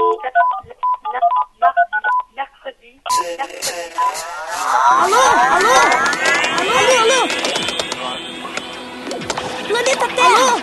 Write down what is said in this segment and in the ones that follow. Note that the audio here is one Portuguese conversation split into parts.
Mercredi. Alô? Planeta Terra!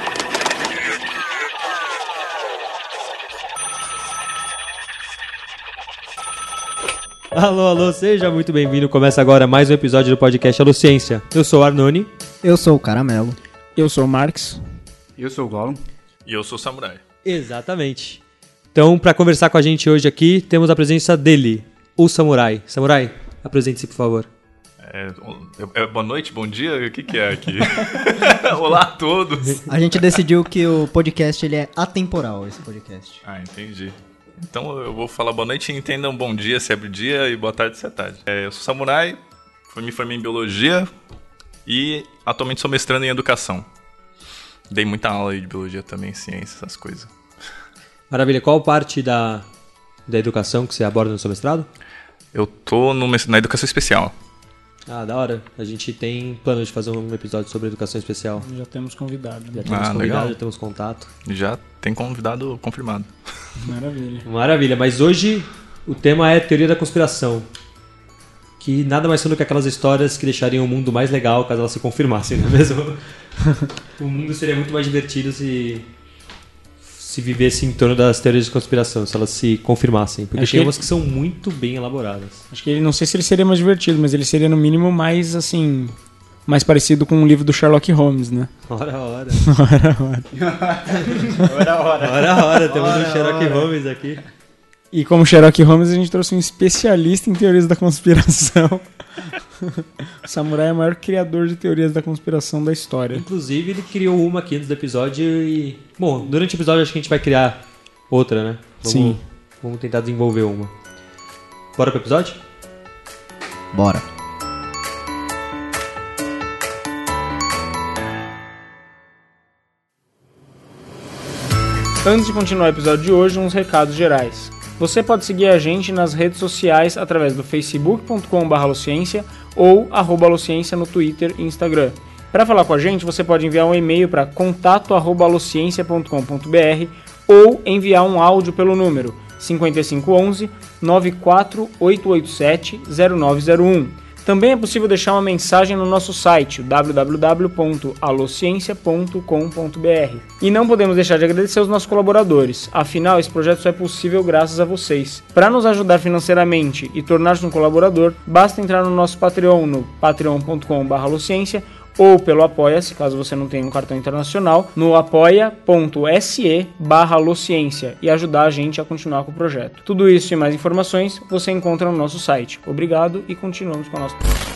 Alô, seja muito bem-vindo. Começa agora mais um episódio do podcast Alô Ciência. Eu sou o Arnone. Eu sou o Caramelo. Eu sou o Marx. Eu sou o Gollum. E eu sou o Samurai. Exatamente. Então, para conversar com a gente hoje aqui, temos a presença dele, o Samurai. Samurai, apresente-se, por favor. Boa noite, bom dia, o que é aqui? Olá a todos. A gente decidiu que o podcast ele é atemporal, esse podcast. Ah, entendi. Então eu vou falar boa noite e entendam bom dia se é dia e boa tarde se é tarde. Eu sou Samurai, me formei em Biologia e atualmente sou mestrando em Educação. Dei muita aula aí de Biologia também, Ciência, essas coisas. Maravilha. Qual parte da educação que você aborda no seu mestrado? Eu tô na Educação Especial. Ah, da hora. A gente tem plano de fazer um episódio sobre educação especial. Já temos convidado. Já temos convidado, legal. Já temos contato. Já tem convidado confirmado. Maravilha, mas hoje o tema é teoria da conspiração. Que nada mais são do que aquelas histórias que deixariam o mundo mais legal caso elas se confirmassem, não é mesmo? O mundo seria muito mais divertido se vivesse em torno das teorias de conspiração, se elas se confirmassem. Porque tem umas que são muito bem elaboradas. Acho que não sei se ele seria mais divertido, mas ele seria no mínimo mais, assim, mais parecido com o livro do Sherlock Holmes, né? Ora. Temos um Sherlock Holmes aqui. E como Sherlock Holmes, a gente trouxe um especialista em teorias da conspiração. O Samurai é o maior criador de teorias da conspiração da história. Inclusive, ele criou uma aqui antes do episódio e... Bom, durante o episódio acho que a gente vai criar outra, né? Sim. Vamos tentar desenvolver uma. Bora pro episódio? Bora. Antes de continuar o episódio de hoje, uns recados gerais. Você pode seguir a gente nas redes sociais através do facebook.com/alociência ou @alociência no Twitter e Instagram. Para falar com a gente, você pode enviar um e-mail para contato@alociência.com.br ou enviar um áudio pelo número 5511 94887 0901. Também é possível deixar uma mensagem no nosso site, www.alociência.com.br. E não podemos deixar de agradecer aos nossos colaboradores, afinal esse projeto só é possível graças a vocês. Para nos ajudar financeiramente e tornar-se um colaborador, basta entrar no nosso Patreon no patreon.com/alociência ou pelo Apoia-se, caso você não tenha um cartão internacional, no apoia.se/alociência e ajudar a gente a continuar com o projeto. Tudo isso e mais informações você encontra no nosso site. Obrigado e continuamos com a nossa...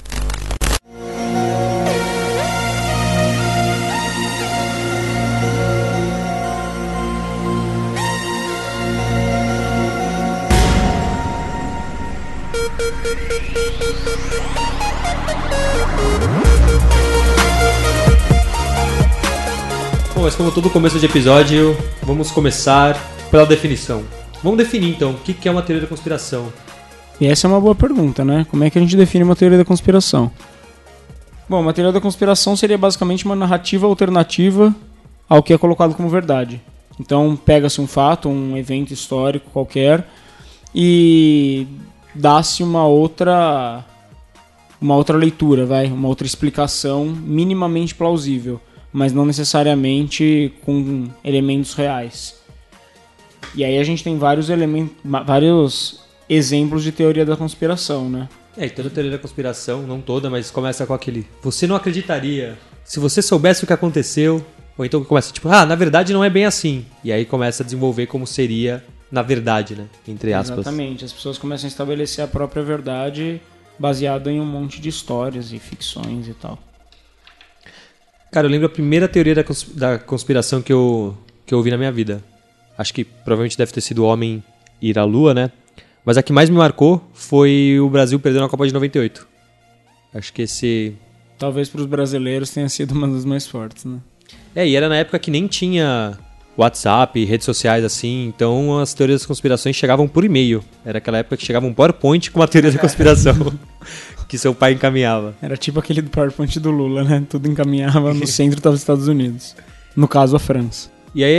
Bom, mas como todo começo de episódio, vamos começar pela definição. Vamos definir então, o que é uma teoria da conspiração? E essa é uma boa pergunta, né? Como é que a gente define uma teoria da conspiração? Bom, uma teoria da conspiração seria basicamente uma narrativa alternativa ao que é colocado como verdade. Então, pega-se um fato, um evento histórico qualquer e dá-se uma outra leitura, uma outra explicação minimamente plausível, mas não necessariamente com elementos reais. E aí a gente tem vários exemplos de teoria da conspiração, né? E toda teoria da conspiração, não toda, mas começa com aquele... Você não acreditaria se você soubesse o que aconteceu... Ou então começa tipo, na verdade não é bem assim. E aí começa a desenvolver como seria na verdade, né? Entre aspas. Exatamente, as pessoas começam a estabelecer a própria verdade baseada em um monte de histórias e ficções e tal. Cara, eu lembro a primeira teoria da conspiração que eu ouvi na minha vida. Acho que provavelmente deve ter sido o homem ir à Lua, né? Mas a que mais me marcou foi o Brasil perdendo a Copa de 98. Acho que esse... Talvez para os brasileiros tenha sido uma das mais fortes, né? E era na época que nem tinha WhatsApp, redes sociais assim, então as teorias das conspirações chegavam por e-mail. Era aquela época que chegava um PowerPoint com uma teoria da conspiração que seu pai encaminhava. Era tipo aquele do PowerPoint do Lula, né? Tudo encaminhava, no centro estava os Estados Unidos. No caso, a França. E aí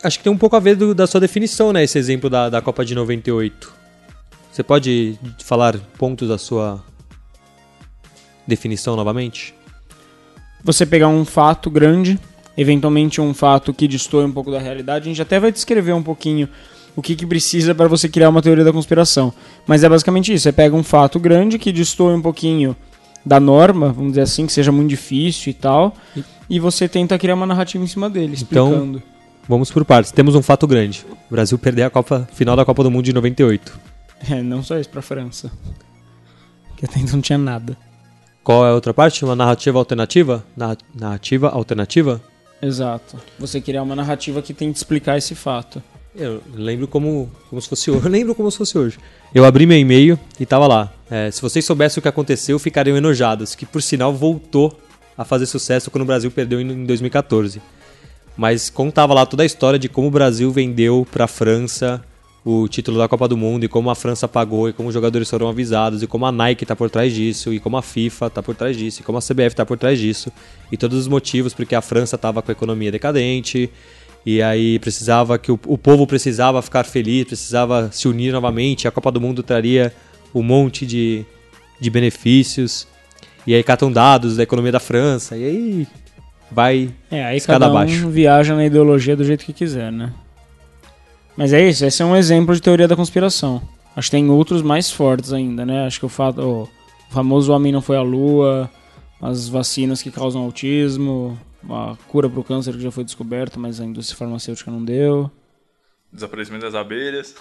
acho que tem um pouco a ver da sua definição, né? Esse exemplo da Copa de 98. Você pode falar pontos da sua definição novamente? Você pegar um fato grande, eventualmente um fato que destoe um pouco da realidade, a gente até vai descrever um pouquinho o que precisa para você criar uma teoria da conspiração. Mas é basicamente isso, você pega um fato grande que destoe um pouquinho da norma, vamos dizer assim, que seja muito difícil e tal, e você tenta criar uma narrativa em cima dele, explicando. Então, vamos por partes. Temos um fato grande. O Brasil perdeu a final da Copa do Mundo de 98. Não só isso, pra França. Que até então não tinha nada. Qual é a outra parte? Uma narrativa alternativa? Narrativa alternativa? Exato. Você criar uma narrativa que tente explicar esse fato. Eu lembro como se fosse hoje. Eu lembro como se fosse hoje. Eu abri meu e-mail e tava lá. Se vocês soubessem o que aconteceu, ficariam enojados. Que por sinal voltou a fazer sucesso quando o Brasil perdeu em 2014. Mas contava lá toda a história de como o Brasil vendeu pra França o título da Copa do Mundo e como a França pagou e como os jogadores foram avisados e como a Nike tá por trás disso e como a FIFA tá por trás disso e como a CBF tá por trás disso e todos os motivos porque a França tava com a economia decadente e aí precisava que o povo precisava ficar feliz, precisava se unir novamente, a Copa do Mundo traria um monte de benefícios e aí catam dados da economia da França e aí vai aí escada cada um abaixo. Viaja na ideologia do jeito que quiser, né? Mas é isso, esse é um exemplo de teoria da conspiração. Acho que tem outros mais fortes ainda, né? Acho que o famoso homem não foi à lua, as vacinas que causam autismo, a cura para o câncer que já foi descoberta, mas a indústria farmacêutica não deu. Desaparecimento das abelhas.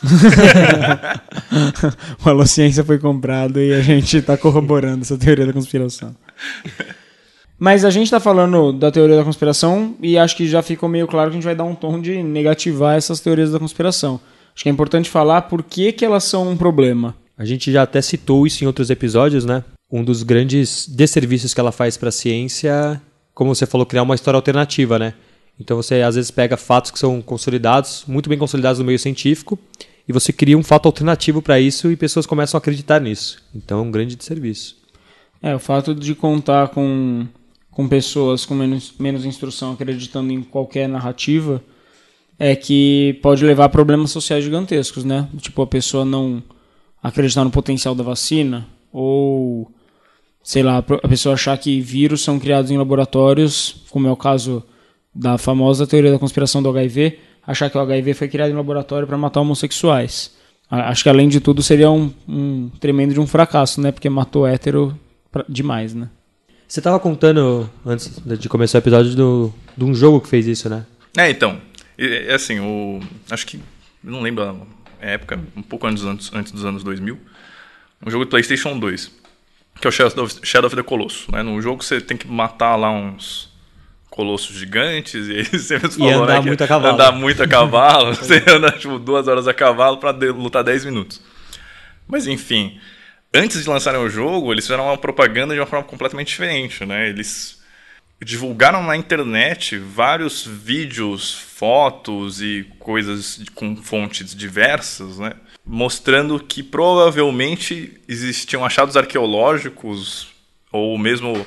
O Alociência foi comprado e a gente está corroborando essa teoria da conspiração. Mas a gente está falando da teoria da conspiração e acho que já ficou meio claro que a gente vai dar um tom de negativar essas teorias da conspiração. Acho que é importante falar por que elas são um problema. A gente já até citou isso em outros episódios, né? Um dos grandes desserviços que ela faz para a ciência, como você falou, criar uma história alternativa, né? Então você às vezes pega fatos que são consolidados, muito bem consolidados no meio científico, e você cria um fato alternativo para isso e pessoas começam a acreditar nisso. Então é um grande desserviço. O fato de contar com pessoas com menos instrução acreditando em qualquer narrativa é que pode levar a problemas sociais gigantescos, né? Tipo, a pessoa não acreditar no potencial da vacina ou, sei lá, a pessoa achar que vírus são criados em laboratórios, como é o caso da famosa teoria da conspiração do HIV, achar que o HIV foi criado em laboratório para matar homossexuais. Acho que, além de tudo, seria um tremendo de um fracasso, né? Porque matou hétero demais, né? Você estava contando, antes de começar o episódio, de um jogo que fez isso, né? Então, assim, acho que, não lembro a época, um pouco antes dos anos 2000, um jogo do PlayStation 2, que é o Shadow of the Colossus, né? No jogo você tem que matar lá uns colossos gigantes, e aí você mesmo falou, andar né, muito a cavalo. Andar muito a cavalo, você anda tipo 2 horas a cavalo para lutar 10 minutos. Mas enfim, antes de lançarem o jogo, eles fizeram uma propaganda de uma forma completamente diferente, né? Eles divulgaram na internet vários vídeos, fotos e coisas com fontes diversas, né? Mostrando que provavelmente existiam achados arqueológicos ou mesmo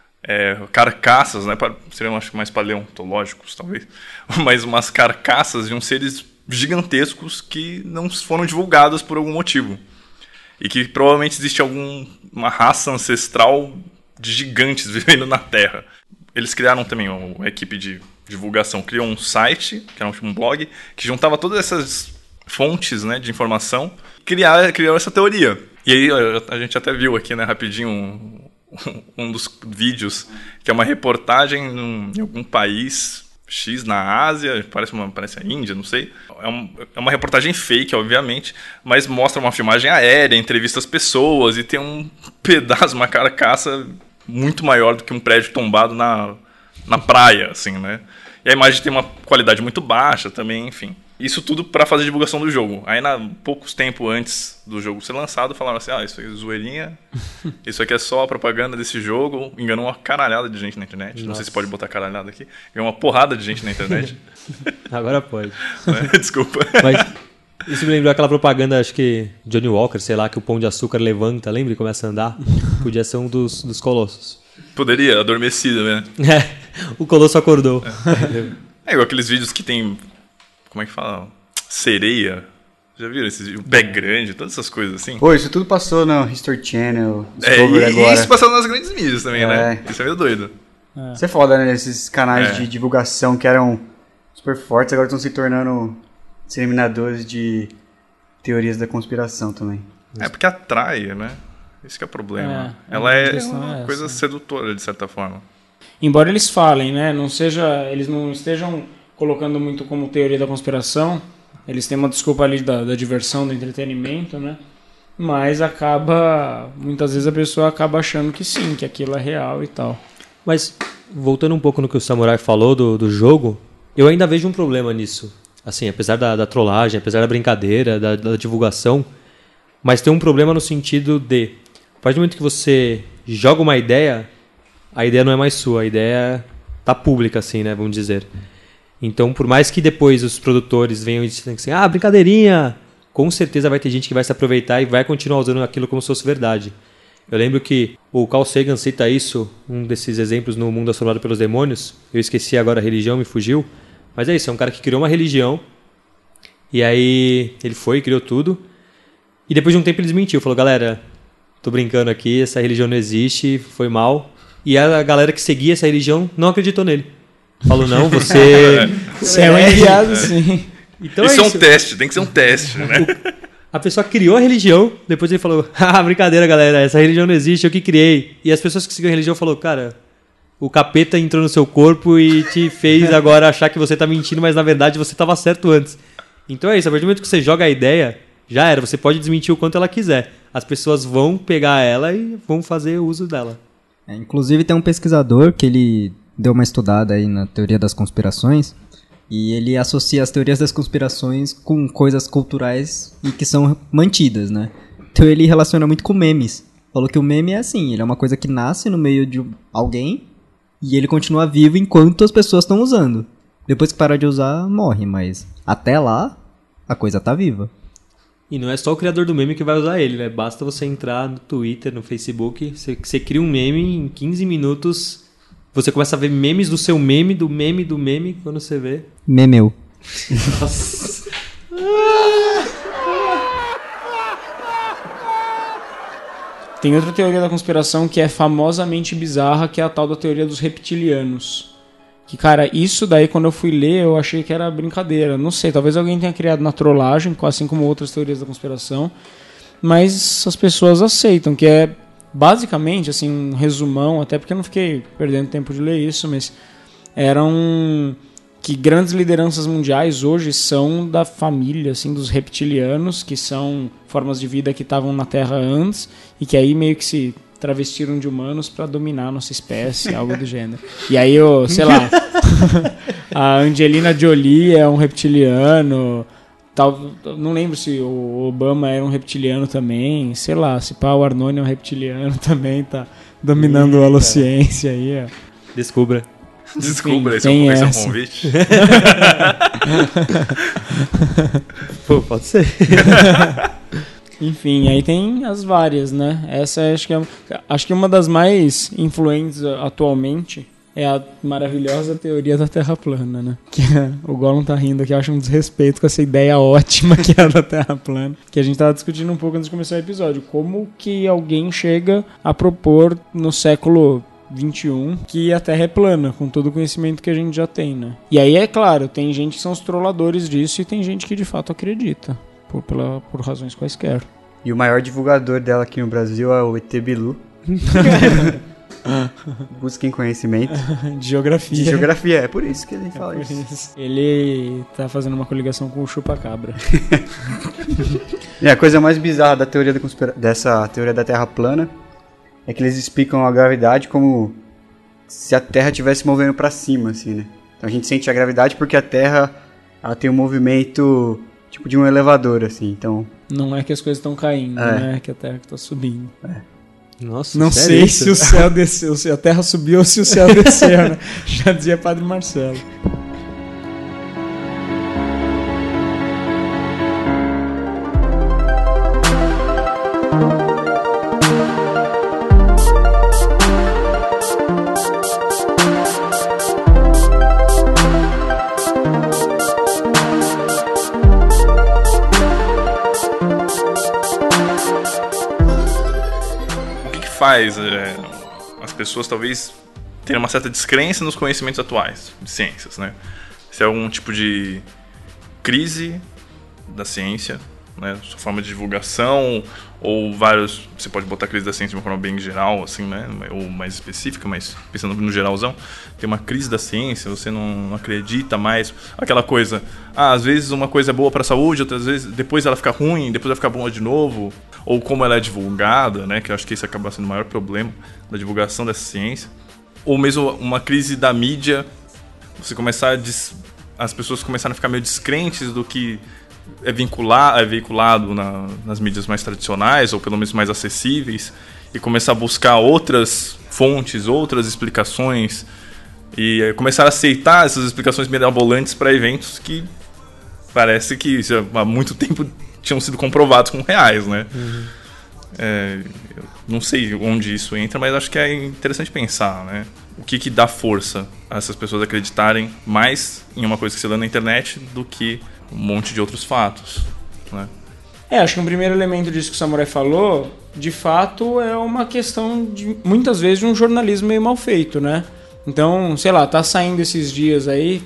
carcaças, né? Seriam, acho que mais paleontológicos, talvez, mas umas carcaças de uns seres gigantescos que não foram divulgadas por algum motivo. E que provavelmente existe uma raça ancestral de gigantes vivendo na Terra. Eles criaram também, a equipe de divulgação criou um site, que era um blog, que juntava todas essas fontes, né, de informação, criou essa teoria. E aí a gente até viu aqui, né, rapidinho, um dos vídeos, que é uma reportagem em algum país X na Ásia, parece a Índia, não sei. É uma reportagem fake, obviamente, mas mostra uma filmagem aérea, entrevista as pessoas e tem um pedaço, uma carcaça muito maior do que um prédio tombado na praia, assim, né? E a imagem tem uma qualidade muito baixa também, enfim. Isso tudo para fazer divulgação do jogo. Aí, poucos tempos antes do jogo ser lançado, falaram assim, isso aqui é zoeirinha, isso aqui é só a propaganda desse jogo. Enganou uma caralhada de gente na internet. Nossa. Não sei se pode botar caralhada aqui. Enganou uma porrada de gente na internet. Agora pode. Desculpa. Mas isso me lembrou aquela propaganda, acho que Johnny Walker, sei lá, que o Pão de Açúcar levanta, lembra? E começa a andar. Podia ser um dos colossos. Poderia, adormecido, né? O colosso acordou. É igual aqueles vídeos que tem como é que fala? Sereia. Já viram? O pé grande, todas essas coisas assim. Pô, isso tudo passou no History Channel, E Discovery agora. isso passou nas grandes mídias também, né? Isso é meio doido. Isso é foda, né? Esses canais de divulgação que eram super fortes, agora estão se tornando disseminadores de teorias da conspiração também. Porque atrai, né? Esse que é o problema. Ela é uma coisa sedutora, de certa forma. Embora eles falem, né? Eles não estejam colocando muito como teoria da conspiração. Eles têm uma desculpa ali da diversão, do entretenimento, né? Mas muitas vezes a pessoa acaba achando que sim, que aquilo é real e tal. Mas, voltando um pouco no que o Samurai falou do jogo, eu ainda vejo um problema nisso. Assim, apesar da trollagem, apesar da brincadeira, da divulgação, mas tem um problema no sentido de, a partir do momento que você joga uma ideia, a ideia não é mais sua, a ideia tá pública, assim, né, vamos dizer. Então, por mais que depois os produtores venham e disseram assim, brincadeirinha, com certeza vai ter gente que vai se aproveitar e vai continuar usando aquilo como se fosse verdade. Eu lembro que o Carl Sagan cita isso, um desses exemplos no Mundo Assombrado pelos Demônios. Eu esqueci agora a religião, me fugiu. Mas é isso, é um cara que criou uma religião. E aí ele criou tudo. E depois de um tempo ele desmentiu, falou, galera, tô brincando aqui, essa religião não existe, foi mal. E a galera que seguia essa religião não acreditou nele. Falou, não, você é um enviado, sim. Então isso é um teste, tem que ser um teste, né? A pessoa criou a religião, depois ele falou, brincadeira, galera, essa religião não existe, eu que criei. E as pessoas que seguiam a religião falaram, cara, o capeta entrou no seu corpo e te fez agora achar que você tá mentindo, mas na verdade você tava certo antes. Então é isso, a partir do momento que você joga a ideia, já era, você pode desmentir o quanto ela quiser. As pessoas vão pegar ela e vão fazer uso dela. Inclusive tem um pesquisador que ele deu uma estudada aí na teoria das conspirações e ele associa as teorias das conspirações com coisas culturais e que são mantidas, né? Então ele relaciona muito com memes. Falou que o meme é assim, ele é uma coisa que nasce no meio de alguém e ele continua vivo enquanto as pessoas estão usando. Depois que parar de usar, morre, mas até lá a coisa tá viva. E não é só o criador do meme que vai usar ele, né? Basta você entrar no Twitter, no Facebook, você cria um meme, em 15 minutos você começa a ver memes do seu meme, do meme, quando você vê. Memeu. Nossa. Tem outra teoria da conspiração que é famosamente bizarra, que é a tal da teoria dos reptilianos. Que, cara, isso daí, quando eu fui ler, eu achei que era brincadeira. Não sei, talvez alguém tenha criado na trollagem, assim como outras teorias da conspiração. Mas as pessoas aceitam, que é basicamente, assim, um resumão, até porque eu não fiquei perdendo tempo de ler isso, mas eram que grandes lideranças mundiais hoje são da família, assim, dos reptilianos, que são formas de vida que estavam na Terra antes e que aí meio que se travestiram de humanos para dominar a nossa espécie, algo do gênero. E aí, sei lá, a Angelina Jolie é um reptiliano, não lembro se o Obama era um reptiliano também, sei lá, se pá, o Arnone é um reptiliano também, tá dominando a holociência aí, ó. Descubra. Descubra, esse tem é um essa. convite. Pô, pode ser. Enfim, aí tem as várias, né? Essa acho que uma das mais influentes atualmente é a maravilhosa teoria da Terra plana, né? Que o Gollum tá rindo aqui, eu acho um desrespeito com essa ideia ótima que é a da Terra plana. Que a gente tava discutindo um pouco antes de começar o episódio. Como que alguém chega a propor no século 21 que a Terra é plana, com todo o conhecimento que a gente já tem, né? E aí, é claro, tem gente que são os trolladores disso e tem gente que de fato acredita. Por razões quaisquer. E o maior divulgador dela aqui no Brasil é o ET Bilu. Busquem conhecimento. De geografia. De geografia, é por isso que ele fala isso. Ele tá fazendo uma coligação com o Chupacabra. E a coisa mais bizarra da teoria dessa teoria da Terra plana é que eles explicam a gravidade como se a Terra estivesse movendo pra cima, assim, né? Então a gente sente a gravidade porque a Terra ela tem um movimento tipo de um elevador, assim, então... Não é que as coisas estão caindo, né? É que a Terra que tá subindo. Nossa, não sério sei isso? se o céu desceu, se a Terra subiu ou se o céu desceu, né? Já dizia Padre Marcelo. faz as pessoas talvez terem uma certa descrença nos conhecimentos atuais de ciências, né? Se é algum tipo de crise da ciência, né? Sua forma de divulgação, ou vários... Você pode botar crise da ciência de uma forma bem geral, assim, né? Ou mais específica, mas pensando no geralzão. Tem uma crise da ciência, você não acredita mais. Aquela coisa, às vezes uma coisa é boa para a saúde, outras vezes depois ela fica ruim, depois ela fica boa de novo. Ou como ela é divulgada, né? Que eu acho que esse acaba sendo o maior problema da divulgação dessa ciência. Ou mesmo uma crise da mídia, você começar as pessoas começarem a ficar meio descrentes do que é veiculado nas mídias mais tradicionais, ou pelo menos mais acessíveis, e começar a buscar outras fontes, outras explicações, e começar a aceitar essas explicações mirabolantes para eventos que parece que já há muito tempo tinham sido comprovados como reais, né? Eu não sei onde isso entra, mas acho que é interessante pensar, né? O que dá força a essas pessoas acreditarem mais em uma coisa que se lê na internet do que um monte de outros fatos, né? Acho que um primeiro elemento disso que o Samurai falou, de fato, é uma questão de, muitas vezes, de um jornalismo meio mal feito, né? Então, sei lá, tá saindo esses dias aí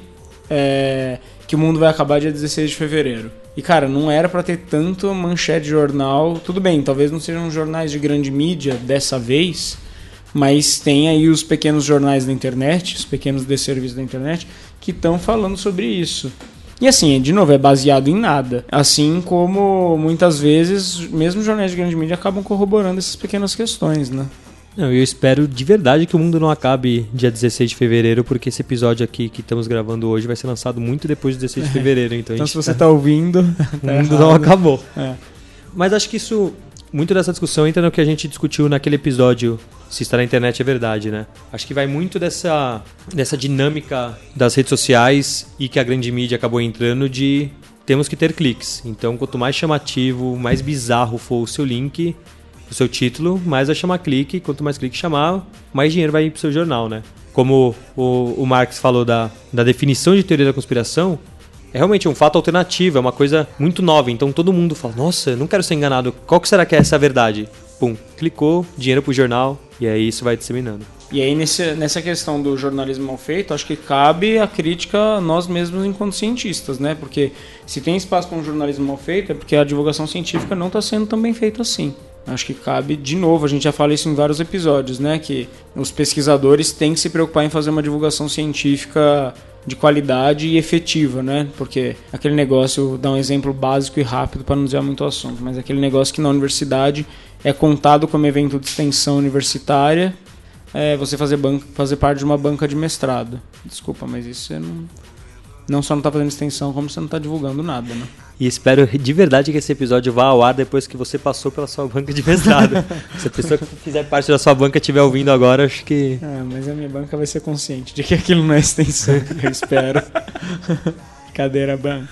que o mundo vai acabar dia 16 de fevereiro. E, cara, não era pra ter tanto manchete de jornal. Tudo bem, talvez não sejam jornais de grande mídia dessa vez, mas tem aí os pequenos jornais da internet, os pequenos desserviços da internet, que estão falando sobre isso. E assim, de novo, é baseado em nada. Assim como, muitas vezes, mesmo jornais de grande mídia acabam corroborando essas pequenas questões, né? Não, eu espero de verdade que o mundo não acabe dia 16 de fevereiro, porque esse episódio aqui que estamos gravando hoje vai ser lançado muito depois de 16 de fevereiro. Então se você tá ouvindo, o mundo não acabou. É. Mas acho que isso, muito dessa discussão entra no que a gente discutiu naquele episódio, se está na internet é verdade, né? Acho que vai muito dessa dinâmica das redes sociais e que a grande mídia acabou entrando de temos que ter cliques. Então, quanto mais chamativo, mais bizarro for o seu link, o seu título, mais vai chamar clique. Quanto mais clique chamar, mais dinheiro vai ir pro seu jornal, né? Como o Marx falou da definição de teoria da conspiração, é realmente um fato alternativo, é uma coisa muito nova. Então todo mundo fala, nossa, eu não quero ser enganado. Qual que será que é essa verdade? Pum, clicou, dinheiro pro jornal, e aí isso vai disseminando. E aí nessa questão do jornalismo mal feito, acho que cabe a crítica a nós mesmos enquanto cientistas, né? Porque se tem espaço para um jornalismo mal feito, é porque a divulgação científica não está sendo tão bem feita assim. Acho que cabe, de novo, a gente já fala isso em vários episódios, né? Que os pesquisadores têm que se preocupar em fazer uma divulgação científica de qualidade e efetiva, né? Porque aquele negócio, dá um exemplo básico e rápido para não dizer muito o assunto, mas aquele negócio que na universidade é contado como evento de extensão universitária, você fazer parte de uma banca de mestrado. Desculpa, mas isso você não só não está fazendo extensão, como você não está divulgando nada, né? E espero de verdade que esse episódio vá ao ar depois que você passou pela sua banca de mestrado. Se a pessoa que fizer parte da sua banca estiver ouvindo agora, acho que... mas a minha banca vai ser consciente de que aquilo não é extensão, eu espero. Cadeira banca.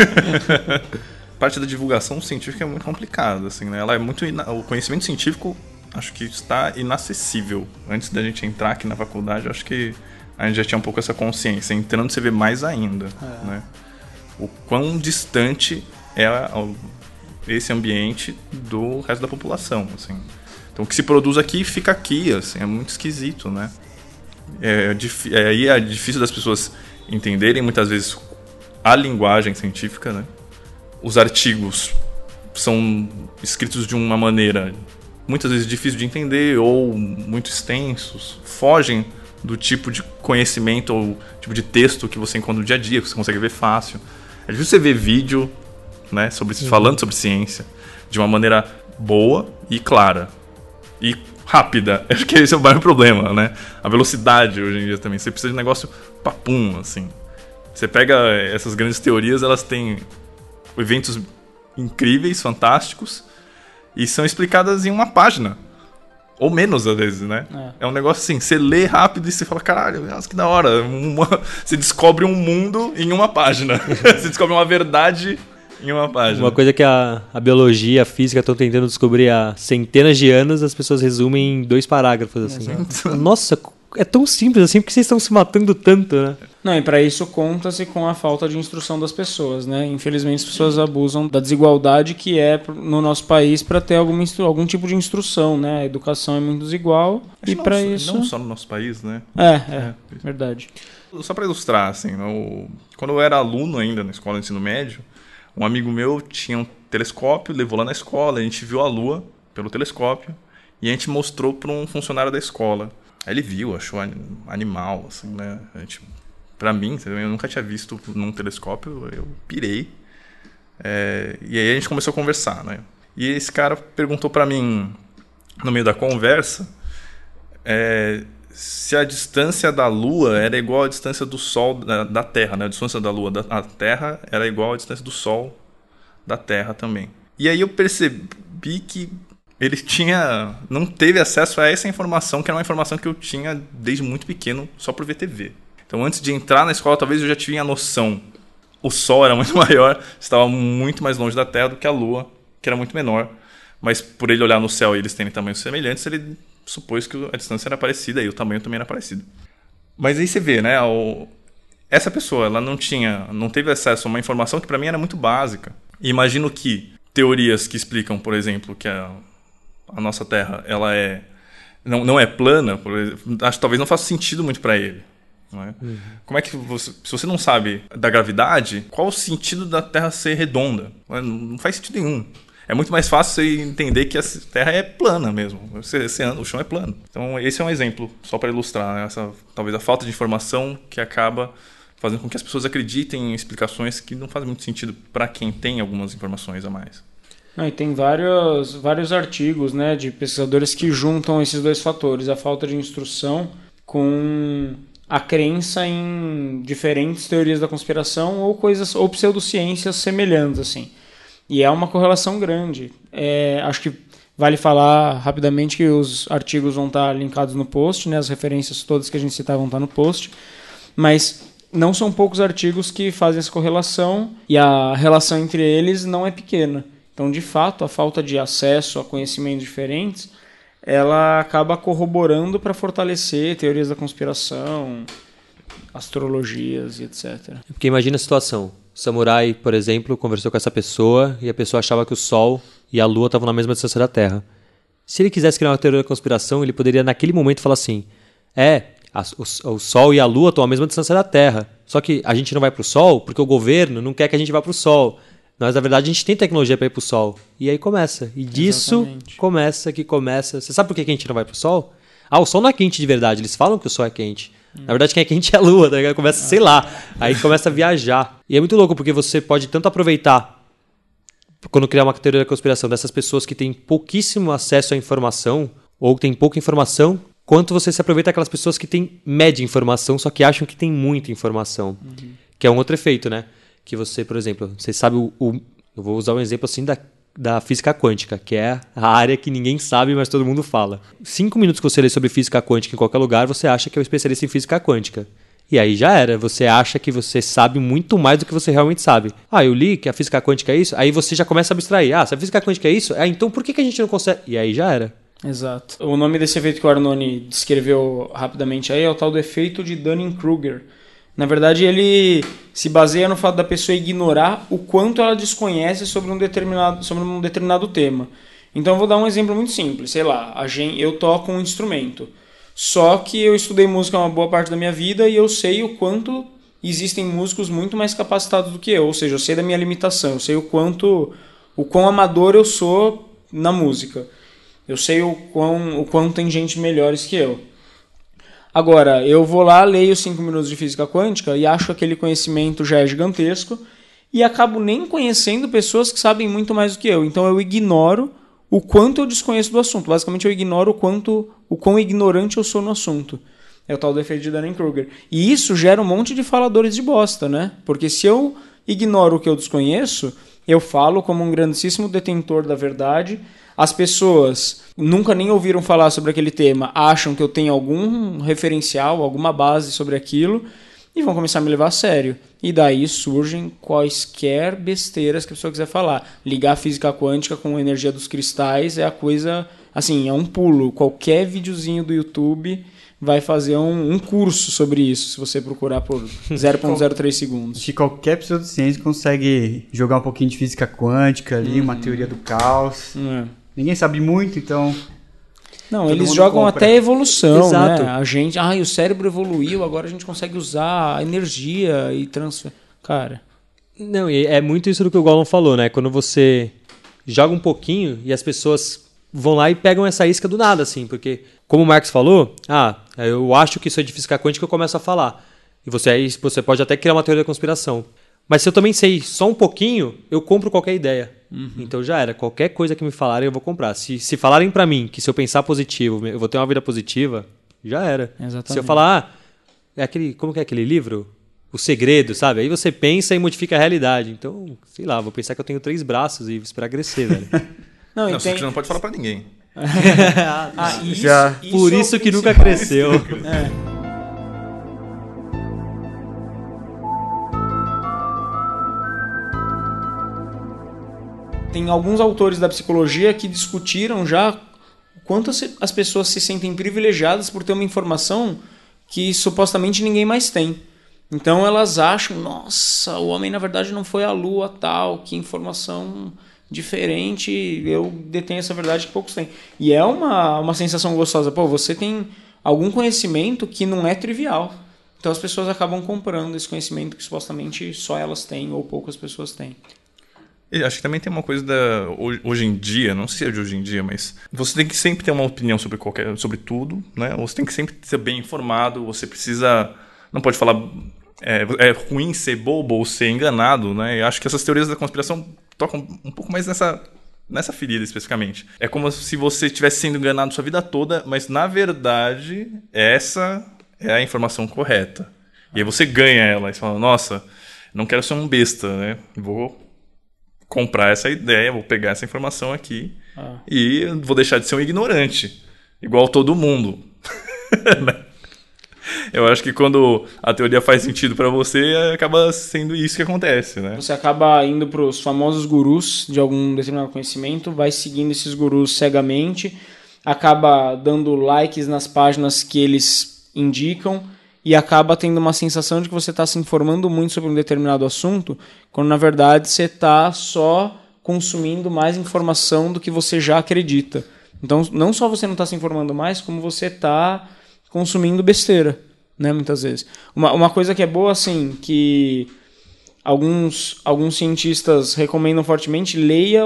Parte da divulgação científica é muito complicada, assim, né? Ela é muito o conhecimento científico, acho que está inacessível. Antes da gente entrar aqui na faculdade, acho que a gente já tinha um pouco essa consciência. Entrando, você vê mais ainda, né? O quão distante é esse ambiente do resto da população, assim. Então, o que se produz aqui fica aqui, assim, é muito esquisito, né? Aí é difícil das pessoas entenderem, muitas vezes, a linguagem científica, né? Os artigos são escritos de uma maneira muitas vezes difícil de entender ou muito extensos, fogem do tipo de conhecimento ou tipo de texto que você encontra no dia a dia, que você consegue ver fácil. É difícil você ver vídeo, né, falando sobre ciência de uma maneira boa e clara e rápida. Acho que esse é o maior problema, né? A velocidade hoje em dia também. Você precisa de um negócio papum, assim. Você pega essas grandes teorias, elas têm eventos incríveis, fantásticos, e são explicadas em uma página. Ou menos, às vezes, né? É um negócio assim, você lê rápido e você fala, caralho, nossa, que da hora. Você descobre um mundo em uma página. Você descobre uma verdade em uma página. Uma coisa que a biologia, a física estão tentando descobrir há centenas de anos, as pessoas resumem em 2 parágrafos, assim. Nossa, é tão simples assim, porque vocês estão se matando tanto, né? Não, e para isso conta-se com a falta de instrução das pessoas, né? Infelizmente as pessoas abusam da desigualdade que é no nosso país para ter algum tipo de instrução, né? A educação é muito desigual e para isso... Não só no nosso país, né? Verdade. Só para ilustrar, assim, quando eu era aluno ainda na escola de ensino médio, um amigo meu tinha um telescópio, levou lá na escola, a gente viu a Lua pelo telescópio e a gente mostrou para um funcionário da escola. Aí ele viu, achou animal, assim, né? Pra mim, eu nunca tinha visto num telescópio, eu pirei. E aí a gente começou a conversar, né? E esse cara perguntou pra mim, no meio da conversa, se a distância da Lua era igual à distância do Sol da Terra, né? A distância da Lua da Terra era igual à distância do Sol da Terra também. E aí eu percebi que ele não teve acesso a essa informação, que era uma informação que eu tinha desde muito pequeno, só por ver TV. Então, antes de entrar na escola, talvez eu já tinha noção. O Sol era muito maior, estava muito mais longe da Terra do que a Lua, que era muito menor. Mas por ele olhar no céu e eles terem tamanhos semelhantes, ele supôs que a distância era parecida e o tamanho também era parecido. Mas aí você vê, né? Essa pessoa, ela não teve acesso a uma informação que para mim era muito básica. E imagino que teorias que explicam, por exemplo, que a nossa Terra ela não é plana, por exemplo, acho que talvez não faça sentido muito para ele. Não é? Como é que se você não sabe da gravidade, qual o sentido da Terra ser redonda? Não faz sentido nenhum. É muito mais fácil você entender que a Terra é plana mesmo. O chão é plano. Então esse é um exemplo, só para ilustrar, né? Talvez a falta de informação que acaba fazendo com que as pessoas acreditem em explicações que não fazem muito sentido para quem tem algumas informações a mais. E tem vários artigos, né, de pesquisadores que juntam esses dois fatores, a falta de instrução com a crença em diferentes teorias da conspiração ou pseudociências semelhantes, assim. E é uma correlação grande. Acho que vale falar rapidamente que os artigos vão estar linkados no post, né? As referências todas que a gente citar vão estar no post. Mas não são poucos artigos que fazem essa correlação e a relação entre eles não é pequena. Então, de fato, a falta de acesso a conhecimentos diferentes, ela acaba corroborando para fortalecer teorias da conspiração, astrologias e etc. Porque imagina a situação. O samurai, por exemplo, conversou com essa pessoa e a pessoa achava que o Sol e a Lua estavam na mesma distância da Terra. Se ele quisesse criar uma teoria da conspiração, ele poderia naquele momento falar assim, o Sol e a Lua estão à mesma distância da Terra, só que a gente não vai para o Sol porque o governo não quer que a gente vá para o Sol. Mas, na verdade, a gente tem tecnologia para ir pro Sol. E aí começa. E disso começa. Você sabe por que a gente não vai pro Sol? O Sol não é quente de verdade. Eles falam que o Sol é quente. Na verdade, quem é quente é a Lua. Tá? Começa, sei lá. Aí começa a viajar. E é muito louco, porque você pode tanto aproveitar, quando criar uma teoria da conspiração, dessas pessoas que têm pouquíssimo acesso à informação, ou têm pouca informação, quanto você se aproveita daquelas pessoas que têm média informação, só que acham que tem muita informação. Que é um outro efeito, né? Que você, por exemplo, você sabe eu vou usar um exemplo assim da física quântica, que é a área que ninguém sabe, mas todo mundo fala. 5 minutos que você lê sobre física quântica em qualquer lugar, você acha que é um especialista em física quântica. E aí já era, você acha que você sabe muito mais do que você realmente sabe. Eu li que a física quântica é isso, aí você já começa a abstrair. Se a física quântica é isso, então por que a gente não consegue? E aí já era. Exato. O nome desse efeito que o Arnone descreveu rapidamente aí é o tal do efeito de Dunning-Kruger. Na verdade, ele se baseia no fato da pessoa ignorar o quanto ela desconhece sobre um determinado tema. Então, eu vou dar um exemplo muito simples. Sei lá, eu toco um instrumento. Só que eu estudei música uma boa parte da minha vida e eu sei o quanto existem músicos muito mais capacitados do que eu. Ou seja, eu sei da minha limitação. Eu sei o quão amador eu sou na música. Eu sei o quanto tem gente melhores que eu. Agora, eu vou lá, leio 5 minutos de física quântica e acho que aquele conhecimento já é gigantesco e acabo nem conhecendo pessoas que sabem muito mais do que eu. Então eu ignoro o quanto eu desconheço do assunto. Basicamente eu ignoro o quão ignorante eu sou no assunto. É o tal do efeito de Dunning-Kruger. E isso gera um monte de faladores de bosta, né? Porque se eu ignoro o que eu desconheço, eu falo como um grandíssimo detentor da verdade. As pessoas nunca nem ouviram falar sobre aquele tema, acham que eu tenho algum referencial, alguma base sobre aquilo e vão começar a me levar a sério. E daí surgem quaisquer besteiras que a pessoa quiser falar. Ligar a física quântica com a energia dos cristais é a coisa, assim, é um pulo. Qualquer videozinho do YouTube vai fazer um curso sobre isso, se você procurar por 0.03 segundos. Acho que qualquer pessoa de ciência consegue jogar um pouquinho de física quântica ali, uma teoria do caos. Ninguém sabe muito, então... Não, todo eles mundo jogam compra. até evolução, Exato. né? A gente, o cérebro evoluiu, agora a gente consegue usar a energia e transferir. Cara, Não, e é muito isso do que o Gollum falou, né? Quando você joga um pouquinho e as pessoas vão lá e pegam essa isca do nada, assim, porque, como o Marx falou, eu acho que isso é de física quântica, eu começo a falar. E você pode até criar uma teoria da conspiração. Mas se eu também sei só um pouquinho, eu compro qualquer ideia. Então já era. Qualquer coisa que me falarem, eu vou comprar. Se falarem pra mim que se eu pensar positivo, eu vou ter uma vida positiva, já era. Exatamente. Se eu falar, como que é aquele livro? O Segredo, sabe? Aí você pensa e modifica a realidade. Então, sei lá, vou pensar que eu tenho 3 braços e esperar crescer, velho. não, Não, só que você não pode falar pra ninguém. Por isso que nunca cresceu. Tem alguns autores da psicologia que discutiram já o quanto as pessoas se sentem privilegiadas por ter uma informação que supostamente ninguém mais tem. Então elas acham, nossa, o homem na verdade não foi à lua, tal, que informação diferente, eu detenho essa verdade que poucos têm. E é uma sensação gostosa. Pô, você tem algum conhecimento que não é trivial. Então as pessoas acabam comprando esse conhecimento que supostamente só elas têm ou poucas pessoas têm. E acho que também tem uma coisa hoje em dia, não sei se é de hoje em dia, mas você tem que sempre ter uma opinião sobre tudo, né? Você tem que sempre ser bem informado, você precisa... Não pode falar... É ruim ser bobo ou ser enganado, né? Eu acho que essas teorias da conspiração tocam um pouco mais nessa ferida especificamente. É como se você estivesse sendo enganado sua vida toda, mas na verdade essa é a informação correta. E aí você ganha ela e você fala, nossa, não quero ser um besta, né? Vou comprar essa ideia, vou pegar essa informação aqui e vou deixar de ser um ignorante, igual todo mundo. Eu acho que quando a teoria faz sentido pra você, acaba sendo isso que acontece, né? Você acaba indo para os famosos gurus de algum determinado conhecimento, vai seguindo esses gurus cegamente, acaba dando likes nas páginas que eles indicam e acaba tendo uma sensação de que você está se informando muito sobre um determinado assunto, quando na verdade você está só consumindo mais informação do que você já acredita. Então não só você não está se informando mais, como você está consumindo besteira, né, muitas vezes. Uma coisa que é boa, assim, que alguns cientistas recomendam fortemente, leia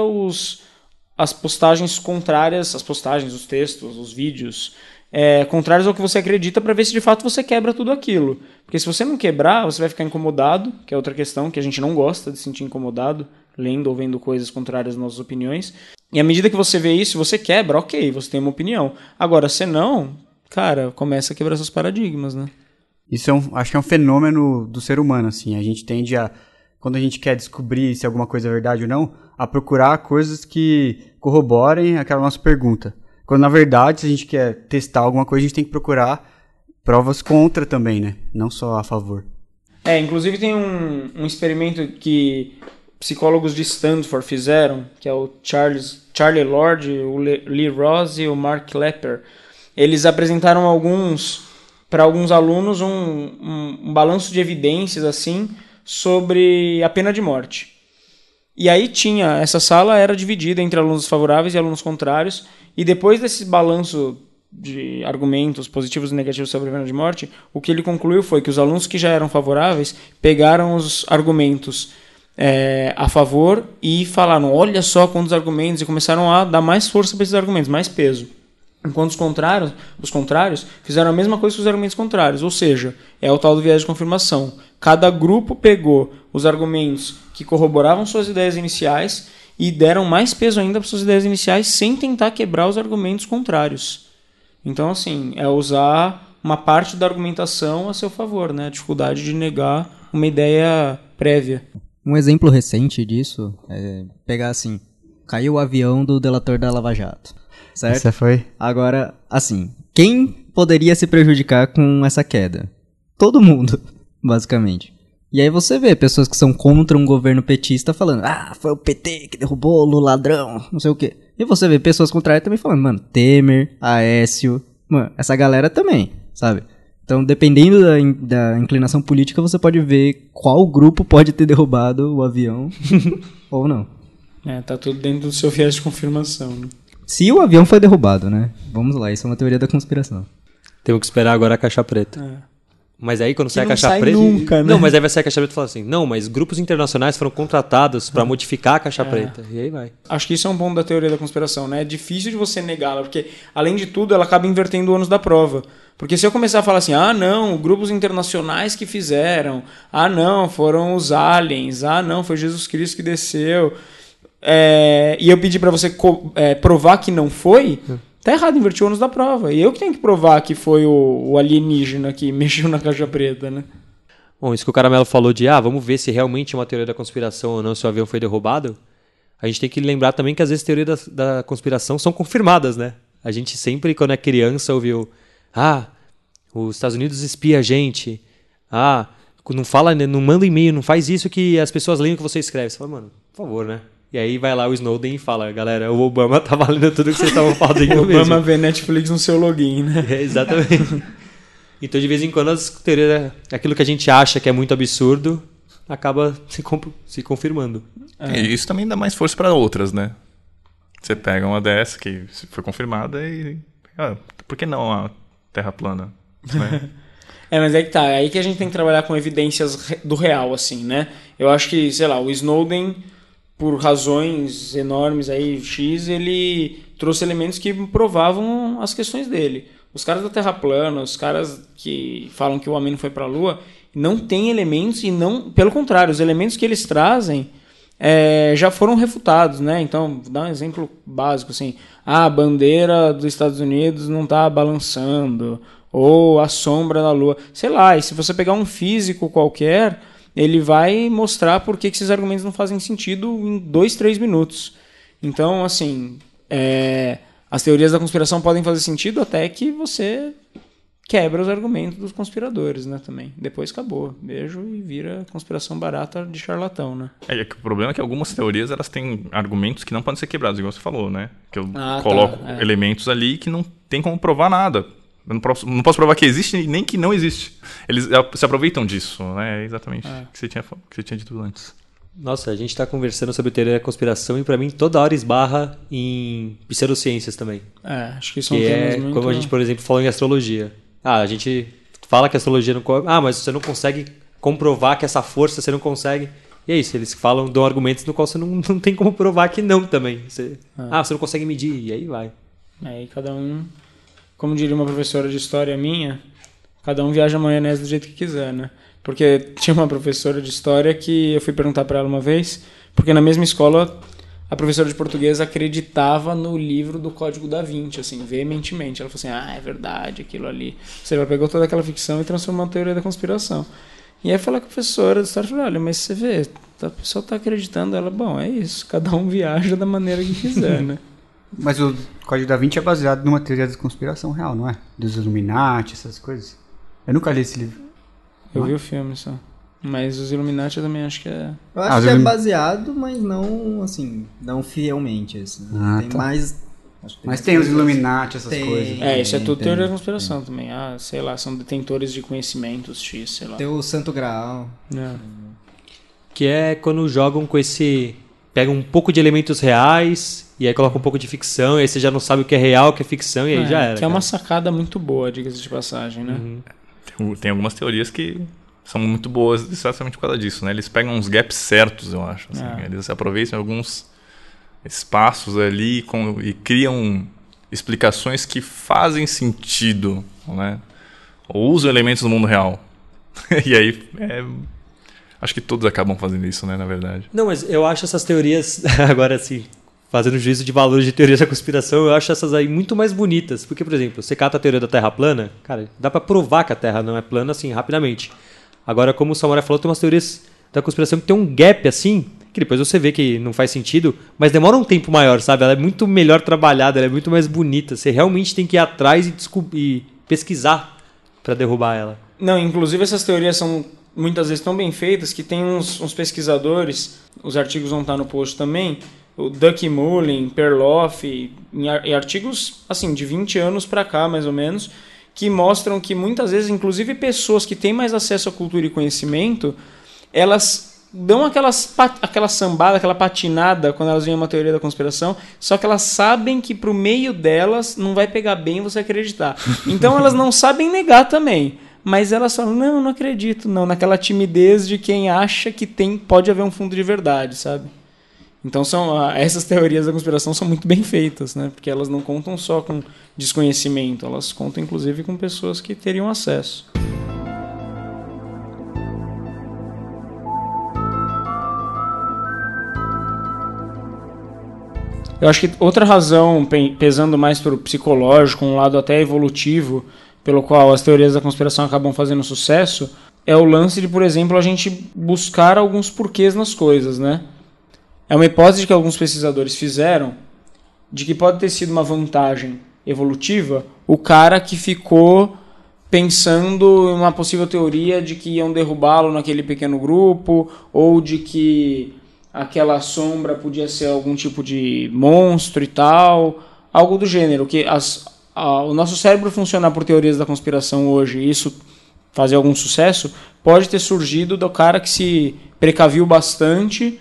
as postagens contrárias, os textos, os vídeos, contrários ao que você acredita, para ver se de fato você quebra tudo aquilo. Porque se você não quebrar, você vai ficar incomodado, que é outra questão, que a gente não gosta de se sentir incomodado, lendo ou vendo coisas contrárias às nossas opiniões. E à medida que você vê isso, você quebra, ok, você tem uma opinião. Agora, se não... Cara, começa a quebrar seus paradigmas, né? Isso acho que é um fenômeno do ser humano, assim. A gente tende quando a gente quer descobrir se alguma coisa é verdade ou não, a procurar coisas que corroborem aquela nossa pergunta. Quando, na verdade, se a gente quer testar alguma coisa, a gente tem que procurar provas contra também, né? Não só a favor. Inclusive tem um experimento que psicólogos de Stanford fizeram, que é o Charlie Lord, o Lee Ross e o Mark Lepper. Eles apresentaram para alguns alunos um balanço de evidências assim sobre a pena de morte. E aí essa sala era dividida entre alunos favoráveis e alunos contrários, e depois desse balanço de argumentos positivos e negativos sobre a pena de morte, o que ele concluiu foi que os alunos que já eram favoráveis pegaram os argumentos a favor e falaram, olha só quantos argumentos, e começaram a dar mais força para esses argumentos, mais peso. Enquanto os contrários fizeram a mesma coisa que os argumentos contrários, ou seja, é o tal do viés de confirmação. Cada grupo pegou os argumentos que corroboravam suas ideias iniciais e deram mais peso ainda para suas ideias iniciais sem tentar quebrar os argumentos contrários. Então, assim, é usar uma parte da argumentação a seu favor, né? A dificuldade de negar uma ideia prévia. Um exemplo recente disso é pegar assim, caiu o avião do delator da Lava Jato. Certo? Essa foi? Agora, assim, quem poderia se prejudicar com essa queda? Todo mundo, basicamente. E aí você vê pessoas que são contra um governo petista falando, foi o PT que derrubou o Lula ladrão, não sei o quê. E você vê pessoas contrárias também falando, mano, Temer, Aécio, mano, essa galera também. sabe? Então, dependendo da inclinação política, você pode ver qual grupo pode ter derrubado o avião ou não. Tá tudo dentro do seu viés de confirmação, né? Se o avião foi derrubado, né? Vamos lá, isso é uma teoria da conspiração. Temos que esperar agora a caixa preta. Mas aí quando sai a não caixa sai preta... nunca, né? Não, mas aí vai sair a caixa preta e falar assim, não, mas grupos internacionais foram contratados para modificar a caixa preta. E aí vai. Acho que isso é um ponto da teoria da conspiração, né? É difícil de você negá-la, porque, além de tudo, ela acaba invertendo o ônus da prova. Porque se eu começar a falar assim, não, grupos internacionais que fizeram, não, foram os aliens, não, foi Jesus Cristo que desceu, e eu pedir para você provar que não foi, tá errado, invertir o ônus da prova. E eu que tenho que provar que foi o alienígena que mexeu na caixa preta, né? Bom, isso que o Caramelo falou de, vamos ver se realmente é uma teoria da conspiração ou não, se o avião foi derrubado, a gente tem que lembrar também que às vezes teorias da conspiração são confirmadas, né? A gente sempre, quando é criança, ouviu, os Estados Unidos espia a gente, não fala, não manda e-mail, não faz isso que as pessoas leem o que você escreve. Você fala, mano, por favor, né? E aí vai lá o Snowden e fala, galera, o Obama tá valendo tudo que vocês estavam falando mesmo. O Obama vê Netflix no seu login, né? Exatamente. Então, de vez em quando, as teorias, aquilo que a gente acha que é muito absurdo, acaba se confirmando. E isso também dá mais força para outras, né? Você pega uma dessa que foi confirmada e... por que não a Terra plana? Né? Mas é que tá. É aí que a gente tem que trabalhar com evidências do real, assim, né? Eu acho que, sei lá, o Snowden, por razões enormes aí, X, ele trouxe elementos que provavam as questões dele. Os caras da Terra plana, os caras que falam que o homem não foi pra Lua, não tem elementos e não... Pelo contrário, os elementos que eles trazem já foram refutados, né? Então, vou dar um exemplo básico, assim. A bandeira dos Estados Unidos não tá balançando, ou a sombra na Lua. Sei lá, e se você pegar um físico qualquer, ele vai mostrar por que esses argumentos não fazem sentido em 2, 3 minutos. Então, assim, as teorias da conspiração podem fazer sentido até que você quebra os argumentos dos conspiradores, né, também. Depois acabou. Beijo e vira conspiração barata de charlatão, né? O problema é que algumas teorias elas têm argumentos que não podem ser quebrados, igual você falou, né? Que eu coloco elementos ali que não tem como provar nada. Eu não posso provar que existe e nem que não existe. Eles se aproveitam disso, né? É exatamente o que você tinha dito antes. Nossa, a gente está conversando sobre teoria da conspiração e para mim toda hora esbarra em pseudociências também. Acho que são temas muito... Como a gente, por exemplo, falou em astrologia. A gente fala que a astrologia não... mas você não consegue comprovar que essa força você não consegue... E é isso, eles dão argumentos no qual você não tem como provar que não também. Você não consegue medir, e aí vai. Aí cada um... Como diria uma professora de história minha, cada um viaja a maionese do jeito que quiser, né? Porque tinha uma professora de história que eu fui perguntar para ela uma vez, porque na mesma escola a professora de português acreditava no livro do Código da Vinci, assim, veementemente. Ela falou assim, é verdade, aquilo ali. Ou seja, ela pegou toda aquela ficção e transformou na teoria da conspiração. E aí falei com a professora de história, falei, olha, mas você vê, a pessoa está acreditando. Ela, bom, é isso, cada um viaja da maneira que quiser, né? Mas o Código da Vinci é baseado numa teoria da conspiração real, não é? Dos Illuminati, essas coisas. Eu nunca li esse livro. Eu vi o filme só. Mas os Illuminati eu também acho que é... Eu acho que é baseado, mas não, assim, não fielmente, assim. Tem mais... Mas tem os Illuminati, essas coisas. Isso é tudo teoria da conspiração também. Sei lá, são detentores de conhecimentos X, sei lá. Tem o Santo Graal. Que é quando jogam com esse... Pegam um pouco de elementos reais e aí colocam um pouco de ficção, e aí você já não sabe o que é real, o que é ficção, e aí já era. Que é uma sacada muito boa, diga-se de passagem, né? Tem algumas teorias que são muito boas exatamente por causa disso, né? Eles pegam uns gaps certos, eu acho. Assim. Eles aproveitam alguns espaços ali e criam explicações que fazem sentido, né? Ou usam elementos do mundo real. E aí, acho que todos acabam fazendo isso, né, na verdade. Não, mas eu acho essas teorias, agora assim, fazendo juízo de valores de teorias da conspiração, eu acho essas aí muito mais bonitas. Porque, por exemplo, você cata a teoria da Terra plana, cara, dá pra provar que a Terra não é plana, assim, rapidamente. Agora, como o Samurai falou, tem umas teorias da conspiração que tem um gap, assim, que depois você vê que não faz sentido, mas demora um tempo maior, sabe? Ela é muito melhor trabalhada, ela é muito mais bonita. Você realmente tem que ir atrás e pesquisar pra derrubar ela. Não, inclusive essas teorias são muitas vezes tão bem feitas que tem uns pesquisadores, os artigos vão estar no post também, o Ducky Mullin, Perloff, em artigos assim, de 20 anos pra cá, mais ou menos, que mostram que muitas vezes, inclusive pessoas que têm mais acesso à cultura e conhecimento, elas dão aquela sambada, aquela patinada quando elas veem uma teoria da conspiração, só que elas sabem que pro meio delas não vai pegar bem você acreditar. Então elas não sabem negar também, mas elas falam, não acredito, não, naquela timidez de quem acha que pode haver um fundo de verdade, sabe? Então essas teorias da conspiração são muito bem feitas, né? Porque elas não contam só com desconhecimento, elas contam inclusive com pessoas que teriam acesso. Eu acho que outra razão, pesando mais para o psicológico, um lado até evolutivo, pelo qual as teorias da conspiração acabam fazendo sucesso, é o lance de, por exemplo, a gente buscar alguns porquês nas coisas, né? É uma hipótese que alguns pesquisadores fizeram de que pode ter sido uma vantagem evolutiva o cara que ficou pensando em uma possível teoria de que iam derrubá-lo naquele pequeno grupo, ou de que aquela sombra podia ser algum tipo de monstro e tal, algo do gênero, que o nosso cérebro funcionar por teorias da conspiração hoje, e isso fazer algum sucesso, pode ter surgido do cara que se precaviu bastante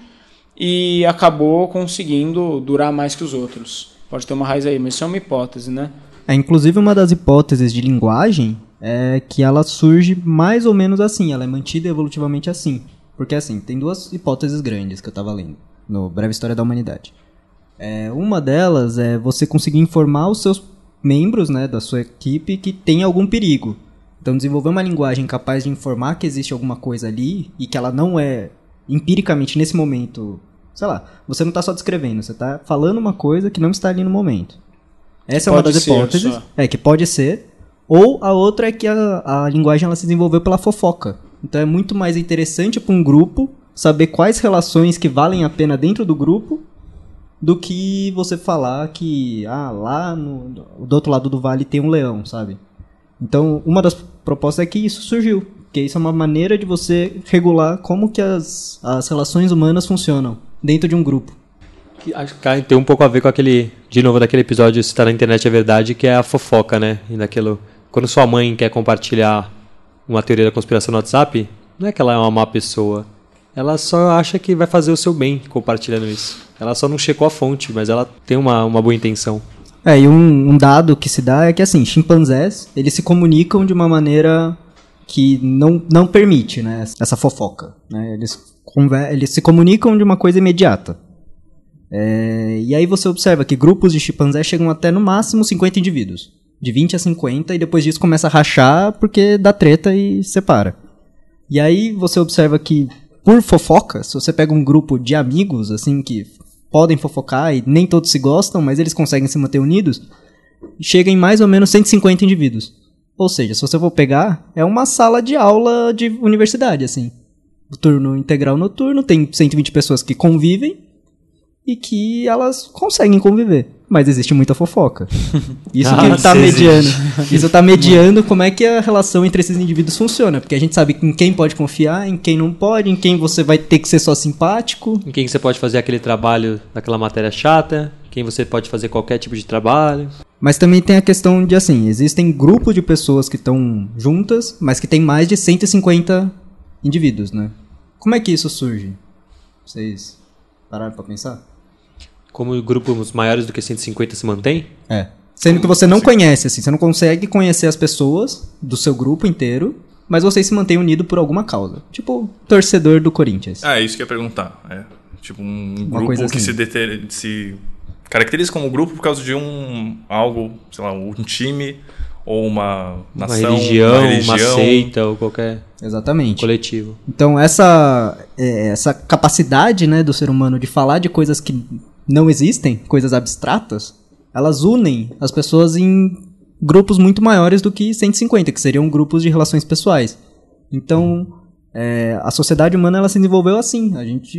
e acabou conseguindo durar mais que os outros. Pode ter uma raiz aí, mas isso é uma hipótese, né? Inclusive uma das hipóteses de linguagem é que ela surge mais ou menos assim, ela é mantida evolutivamente assim. Porque assim, tem duas hipóteses grandes que eu estava lendo no Breve História da Humanidade. Uma delas é você conseguir informar os seus membros, né, da sua equipe que tem algum perigo. Então desenvolver uma linguagem capaz de informar que existe alguma coisa ali e que ela não é empiricamente nesse momento, sei lá, você não está só descrevendo, você está falando uma coisa que não está ali no momento. Essa é uma das hipóteses, que pode ser. Ou a outra é que a linguagem ela se desenvolveu pela fofoca. Então é muito mais interessante para um grupo saber quais relações que valem a pena dentro do grupo do que você falar que lá do outro lado do vale tem um leão, sabe? Então uma das propostas é que isso surgiu. Porque isso é uma maneira de você regular como que as relações humanas funcionam dentro de um grupo. Acho que tem um pouco a ver com daquele episódio Se Tá na Internet é Verdade, que é a fofoca, né? E quando sua mãe quer compartilhar uma teoria da conspiração no WhatsApp, não é que ela é uma má pessoa. Ela só acha que vai fazer o seu bem compartilhando isso. Ela só não checou a fonte, mas ela tem uma boa intenção. E um dado que se dá é que, assim, chimpanzés, eles se comunicam de uma maneira que não permite, né, essa fofoca. Né? Eles se comunicam de uma coisa imediata. E aí você observa que grupos de chimpanzés chegam até no máximo 50 indivíduos. De 20 a 50, e depois disso começa a rachar porque dá treta e separa. E aí você observa que, por fofoca, se você pega um grupo de amigos, assim, que podem fofocar e nem todos se gostam, mas eles conseguem se manter unidos, chega em mais ou menos 150 indivíduos. Ou seja, se você for pegar, é uma sala de aula de universidade, assim. O turno integral noturno, tem 120 pessoas que convivem e que elas conseguem conviver. Mas existe muita fofoca. Isso que está mediando. Isso está mediando como é que a relação entre esses indivíduos funciona. Porque a gente sabe em quem pode confiar, em quem não pode, em quem você vai ter que ser só simpático. Em quem você pode fazer aquele trabalho daquela matéria chata, em quem você pode fazer qualquer tipo de trabalho. Mas também tem a questão de, assim, existem grupos de pessoas que estão juntas, mas que tem mais de 150 indivíduos, né? Como é que isso surge? Vocês pararam para pensar? Como grupos maiores do que 150 se mantém? Sendo que você não conhece, assim, você não consegue conhecer as pessoas do seu grupo inteiro, mas vocês se mantêm unidos por alguma causa. Tipo, torcedor do Corinthians. É isso que eu ia perguntar. Tipo, um grupo coisa que assim. se caracteriza como grupo por causa de algo, sei lá, um time ou uma nação, uma religião, uma seita ou qualquer Exatamente. coletivo. Então essa capacidade, né, do ser humano de falar de coisas que não existem, coisas abstratas, elas unem as pessoas em grupos muito maiores do que 150, que seriam grupos de relações pessoais. Então, a sociedade humana ela se desenvolveu assim.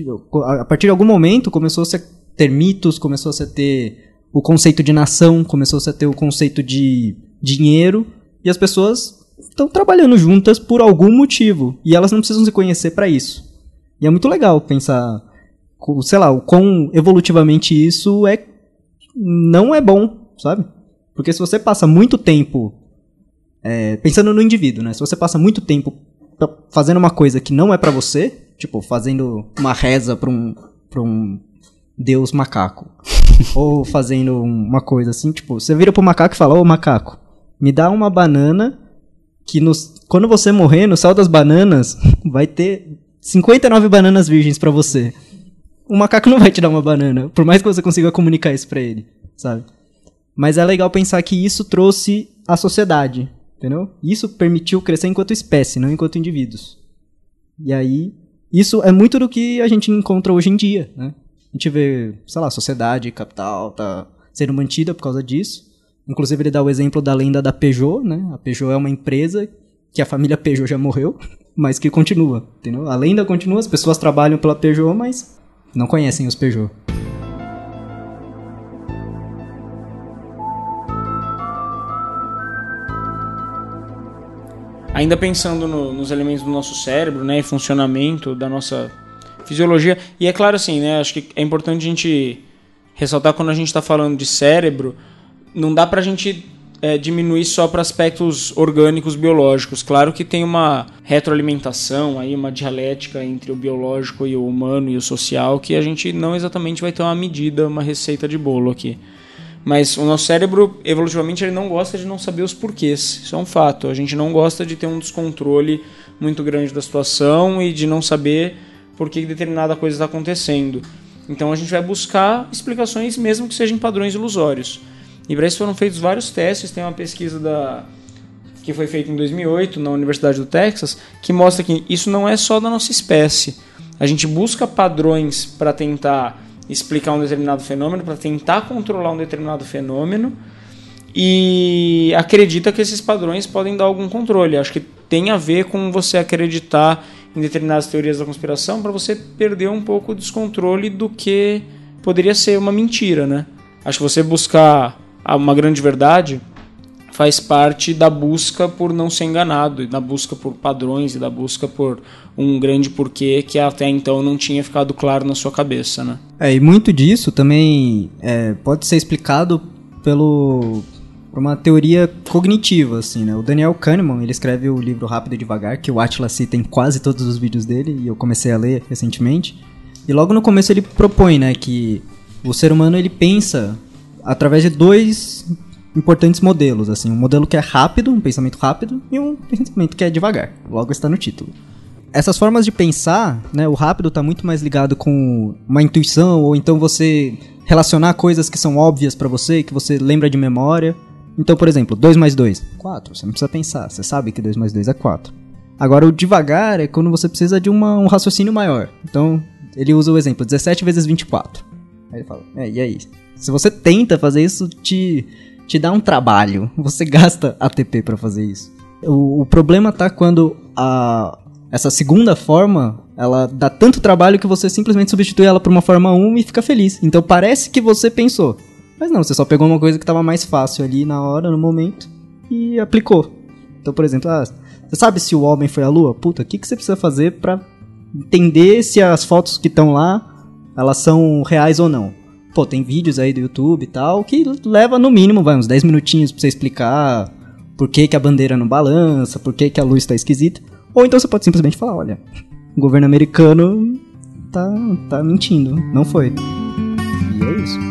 A partir de algum momento, começou-se a ter mitos, começou-se a ter o conceito de nação, começou-se a ter o conceito de dinheiro, e as pessoas estão trabalhando juntas por algum motivo, e elas não precisam se conhecer para isso. E é muito legal pensar, sei lá, o quão evolutivamente isso não é bom, sabe? Porque se você passa muito tempo pensando no indivíduo, né? Se você passa muito tempo fazendo uma coisa que não é pra você, tipo, fazendo uma reza pra um deus macaco, ou fazendo uma coisa assim, tipo, você vira pro macaco e fala, ô macaco, me dá uma banana que quando você morrer, no céu das bananas, vai ter 59 bananas virgens pra você. O macaco não vai te dar uma banana, por mais que você consiga comunicar isso pra ele, sabe? Mas é legal pensar que isso trouxe a sociedade, entendeu? Isso permitiu crescer enquanto espécie, não enquanto indivíduos. E aí, isso é muito do que a gente encontra hoje em dia, né? A gente vê, sei lá, a sociedade, capital, tá sendo mantida por causa disso. Inclusive, ele dá o exemplo da lenda da Peugeot, né? A Peugeot é uma empresa que a família Peugeot já morreu, mas que continua, entendeu? A lenda continua, as pessoas trabalham pela Peugeot, mas não conhecem os Peugeot. Ainda pensando nos elementos do nosso cérebro, né, e funcionamento da nossa fisiologia, e é claro assim, né, acho que é importante a gente ressaltar quando a gente está falando de cérebro, não dá pra gente diminuir só para aspectos orgânicos, biológicos. Claro que tem uma retroalimentação, aí, uma dialética entre o biológico e o humano e o social, que a gente não exatamente vai ter uma medida, uma receita de bolo aqui. Mas o nosso cérebro, evolutivamente, ele não gosta de não saber os porquês. Isso é um fato. A gente não gosta de ter um descontrole muito grande da situação e de não saber por que determinada coisa está acontecendo. Então a gente vai buscar explicações, mesmo que sejam padrões ilusórios. E para isso foram feitos vários testes. Tem uma pesquisa que foi feita em 2008 na Universidade do Texas, que mostra que isso não é só da nossa espécie. A gente busca padrões para tentar explicar um determinado fenômeno, para tentar controlar um determinado fenômeno, e acredita que esses padrões podem dar algum controle. Acho que tem a ver com você acreditar em determinadas teorias da conspiração para você perder um pouco o descontrole do que poderia ser uma mentira, né? Acho que você buscar uma grande verdade faz parte da busca por não ser enganado, e da busca por padrões, e da busca por um grande porquê que até então não tinha ficado claro na sua cabeça, né? E muito disso também pode ser explicado por uma teoria cognitiva, assim, né? O Daniel Kahneman, ele escreve o livro Rápido e Devagar, que o Atila cita em quase todos os vídeos dele, e eu comecei a ler recentemente. E logo no começo ele propõe, né, que o ser humano, ele pensa através de dois importantes modelos, assim, um modelo que é rápido, um pensamento rápido, e um pensamento que é devagar, logo está no título. Essas formas de pensar, né, o rápido está muito mais ligado com uma intuição, ou então você relacionar coisas que são óbvias para você, que você lembra de memória. Então, por exemplo, 2 mais 2, 4, você não precisa pensar, você sabe que 2 mais 2 é 4. Agora, o devagar é quando você precisa de um raciocínio maior. Então, ele usa o exemplo, 17 vezes 24. Aí ele fala, e aí? Se você tenta fazer isso, te dá um trabalho, você gasta ATP pra fazer isso. O problema tá quando essa segunda forma, ela dá tanto trabalho que você simplesmente substitui ela por uma forma 1 e fica feliz. Então parece que você pensou, mas não, você só pegou uma coisa que tava mais fácil ali na hora, no momento, e aplicou. Então, por exemplo, você sabe se o homem foi à lua? Puta, o que você precisa fazer pra entender se as fotos que estão lá, elas são reais ou não? Pô, tem vídeos aí do YouTube e tal, que leva no mínimo, uns 10 minutinhos pra você explicar por que a bandeira não balança, por que a luz tá esquisita. Ou então você pode simplesmente falar, olha, o governo americano tá mentindo, não foi. E é isso.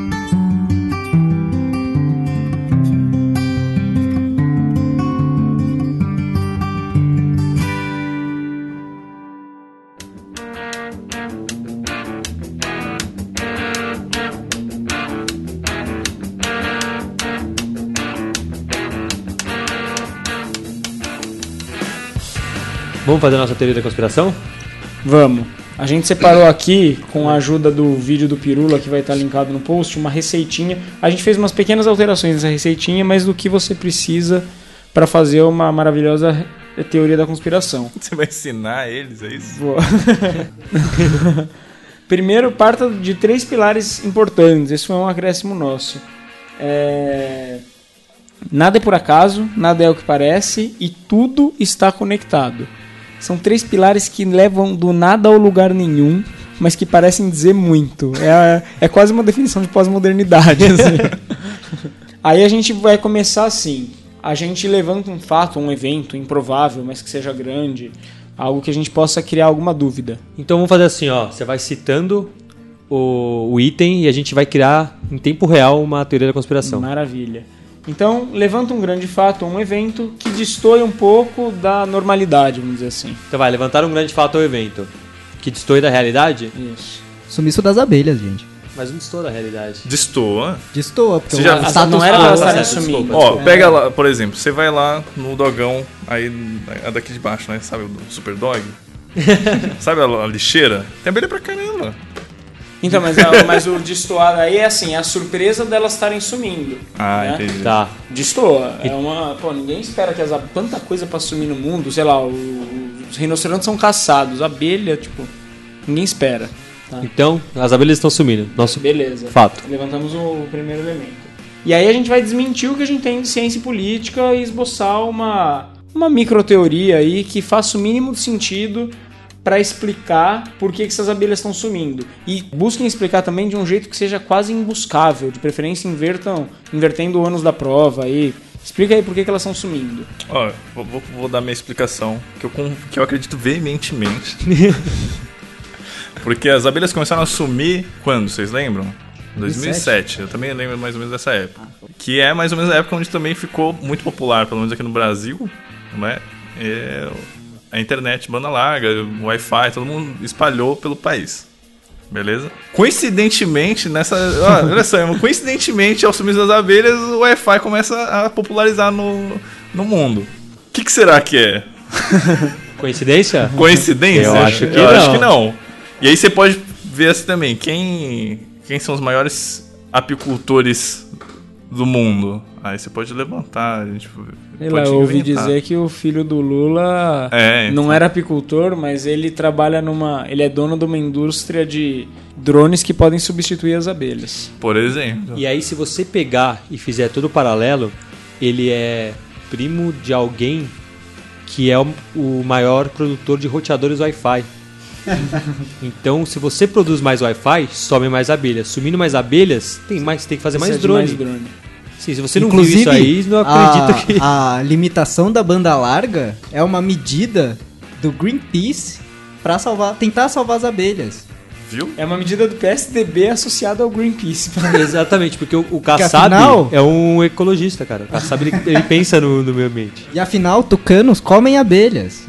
Vamos fazer a nossa teoria da conspiração? Vamos. A gente separou aqui, com a ajuda do vídeo do Pirula, que vai estar linkado no post, uma receitinha. A gente fez umas pequenas alterações nessa receitinha, mas do que você precisa para fazer uma maravilhosa teoria da conspiração. Você vai ensinar eles, é isso? Vou. Primeiro, parta de 3 pilares importantes. Esse foi um acréscimo nosso. Nada é por acaso, nada é o que parece e tudo está conectado. São 3 pilares que levam do nada ao lugar nenhum, mas que parecem dizer muito. É quase uma definição de pós-modernidade. Assim. Aí a gente vai começar assim. a gente levanta um fato, um evento improvável, mas que seja grande, algo que a gente possa criar alguma dúvida. Então vamos fazer assim, ó. Você vai citando o item e a gente vai criar em tempo real uma teoria da conspiração. Maravilha. Então, levanta um grande fato, um evento que destoe um pouco da normalidade, vamos dizer assim. Então vai, levantar um grande fato ou evento que destoe da realidade, Isso. Sumiço das abelhas, gente. mas não destoa da realidade. Destoa. Destoa, porque Você já- o status não era quo- pra estar certo, sumindo. desculpa. Ó, pega lá, por exemplo, você vai lá no dogão, aí a daqui de baixo, né? Sabe o super dog? Sabe a lixeira? Tem abelha pra caramba. Então, mas o destoar aí é assim, é a surpresa delas estarem sumindo. Ah, né? entendi. Tá. Destoa. É uma. Pô, ninguém espera que tanta coisa pra sumir no mundo, sei lá, os rinocerontes são caçados, abelha, tipo, ninguém espera. Tá? Então, as abelhas estão sumindo. Nosso Beleza. fato. Levantamos o primeiro elemento. E aí a gente vai desmentir o que a gente tem de ciência e política e esboçar uma microteoria aí que faça o mínimo de sentido para explicar por que essas abelhas estão sumindo. E busquem explicar também de um jeito que seja quase imbuscável. De preferência invertendo o ônus da prova aí. Explica aí por que elas estão sumindo. Ó, vou dar minha explicação, que eu acredito veementemente. Porque as abelhas começaram a sumir quando, vocês lembram? 2007. Eu também lembro mais ou menos dessa época. Que é mais ou menos a época onde também ficou muito popular, pelo menos aqui no Brasil, né? A internet, banda larga, o Wi-Fi, todo mundo espalhou pelo país. Beleza? Coincidentemente, olha só, coincidentemente, ao sumir das abelhas, o Wi-Fi começa a popularizar no mundo. O que será que é? Coincidência? Coincidência? Eu acho que Eu não. acho que não. E aí você pode ver assim também, quem são os maiores apicultores do mundo? Aí você pode levantar, a gente Sei pode lá, eu ouvi inventar. dizer que o filho do Lula então. não era apicultor, mas ele trabalha ele é dono de uma indústria de drones que podem substituir as abelhas. Por exemplo. E aí, se você pegar e fizer tudo paralelo, ele é primo de alguém que é o maior produtor de roteadores Wi-Fi. Então, se você produz mais Wi-Fi, some mais abelhas. Sumindo mais abelhas, tem que fazer mais Precisa de drone. Sim, se você não viu isso aí, não acredito que... a limitação da banda larga é uma medida do Greenpeace pra tentar salvar as abelhas. Viu? É uma medida do PSDB associada ao Greenpeace. Exatamente, porque o Kassab afinal- é um ecologista, cara. O Kassab, ele pensa no meio ambiente. E afinal, tucanos comem abelhas.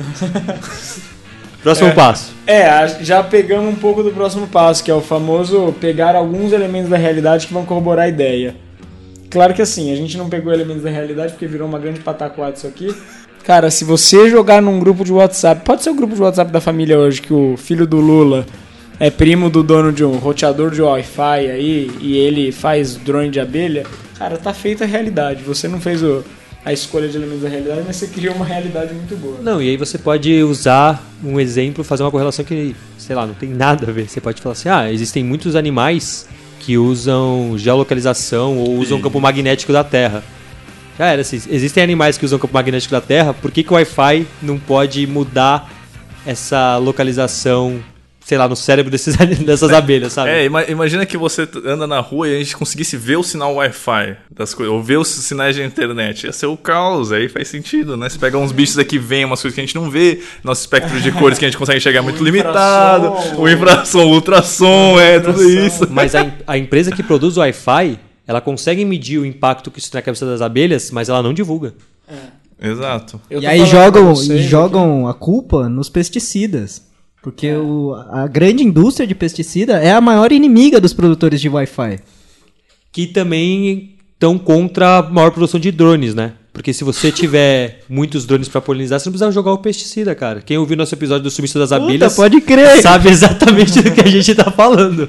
Próximo passo. Já pegamos um pouco do próximo passo, que é o famoso pegar alguns elementos da realidade que vão corroborar a ideia. Claro que assim, a gente não pegou elementos da realidade porque virou uma grande pataquada isso aqui. Cara, se você jogar num grupo de WhatsApp, pode ser o grupo de WhatsApp da família hoje, que o filho do Lula é primo do dono de um roteador de Wi-Fi aí, e ele faz drone de abelha, cara, tá feita a realidade. Você não fez a escolha de elementos da realidade, mas você criou uma realidade muito boa. Não, e aí você pode usar um exemplo, fazer uma correlação que, sei lá, não tem nada a ver. Você pode falar assim, existem muitos animais que usam geolocalização ou usam campo magnético da Terra. Já era, assim, existem animais que usam campo magnético da Terra, por que o Wi-Fi não pode mudar essa localização, sei lá, no cérebro dessas abelhas, sabe? Imagina que você anda na rua e a gente conseguisse ver o sinal Wi-Fi das coisas, ou ver os sinais de internet. Ia ser o caos, aí faz sentido, né? Você pega uns bichos aqui, vem umas coisas que a gente não vê, nosso espectro de cores que a gente consegue enxergar é muito limitado, o infrasom, o ultrassom, tudo isso. Mas a empresa que produz o Wi-Fi, ela consegue medir o impacto que isso tem na cabeça das abelhas, mas ela não divulga. Exato. E aí jogam a culpa nos pesticidas. Porque a grande indústria de pesticida é a maior inimiga dos produtores de Wi-Fi. Que também estão contra a maior produção de drones, né? Porque se você tiver muitos drones para polinizar, você não precisa jogar o pesticida, cara. Quem ouviu nosso episódio do sumiço das abelhas pode crer. sabe exatamente do que a gente tá falando.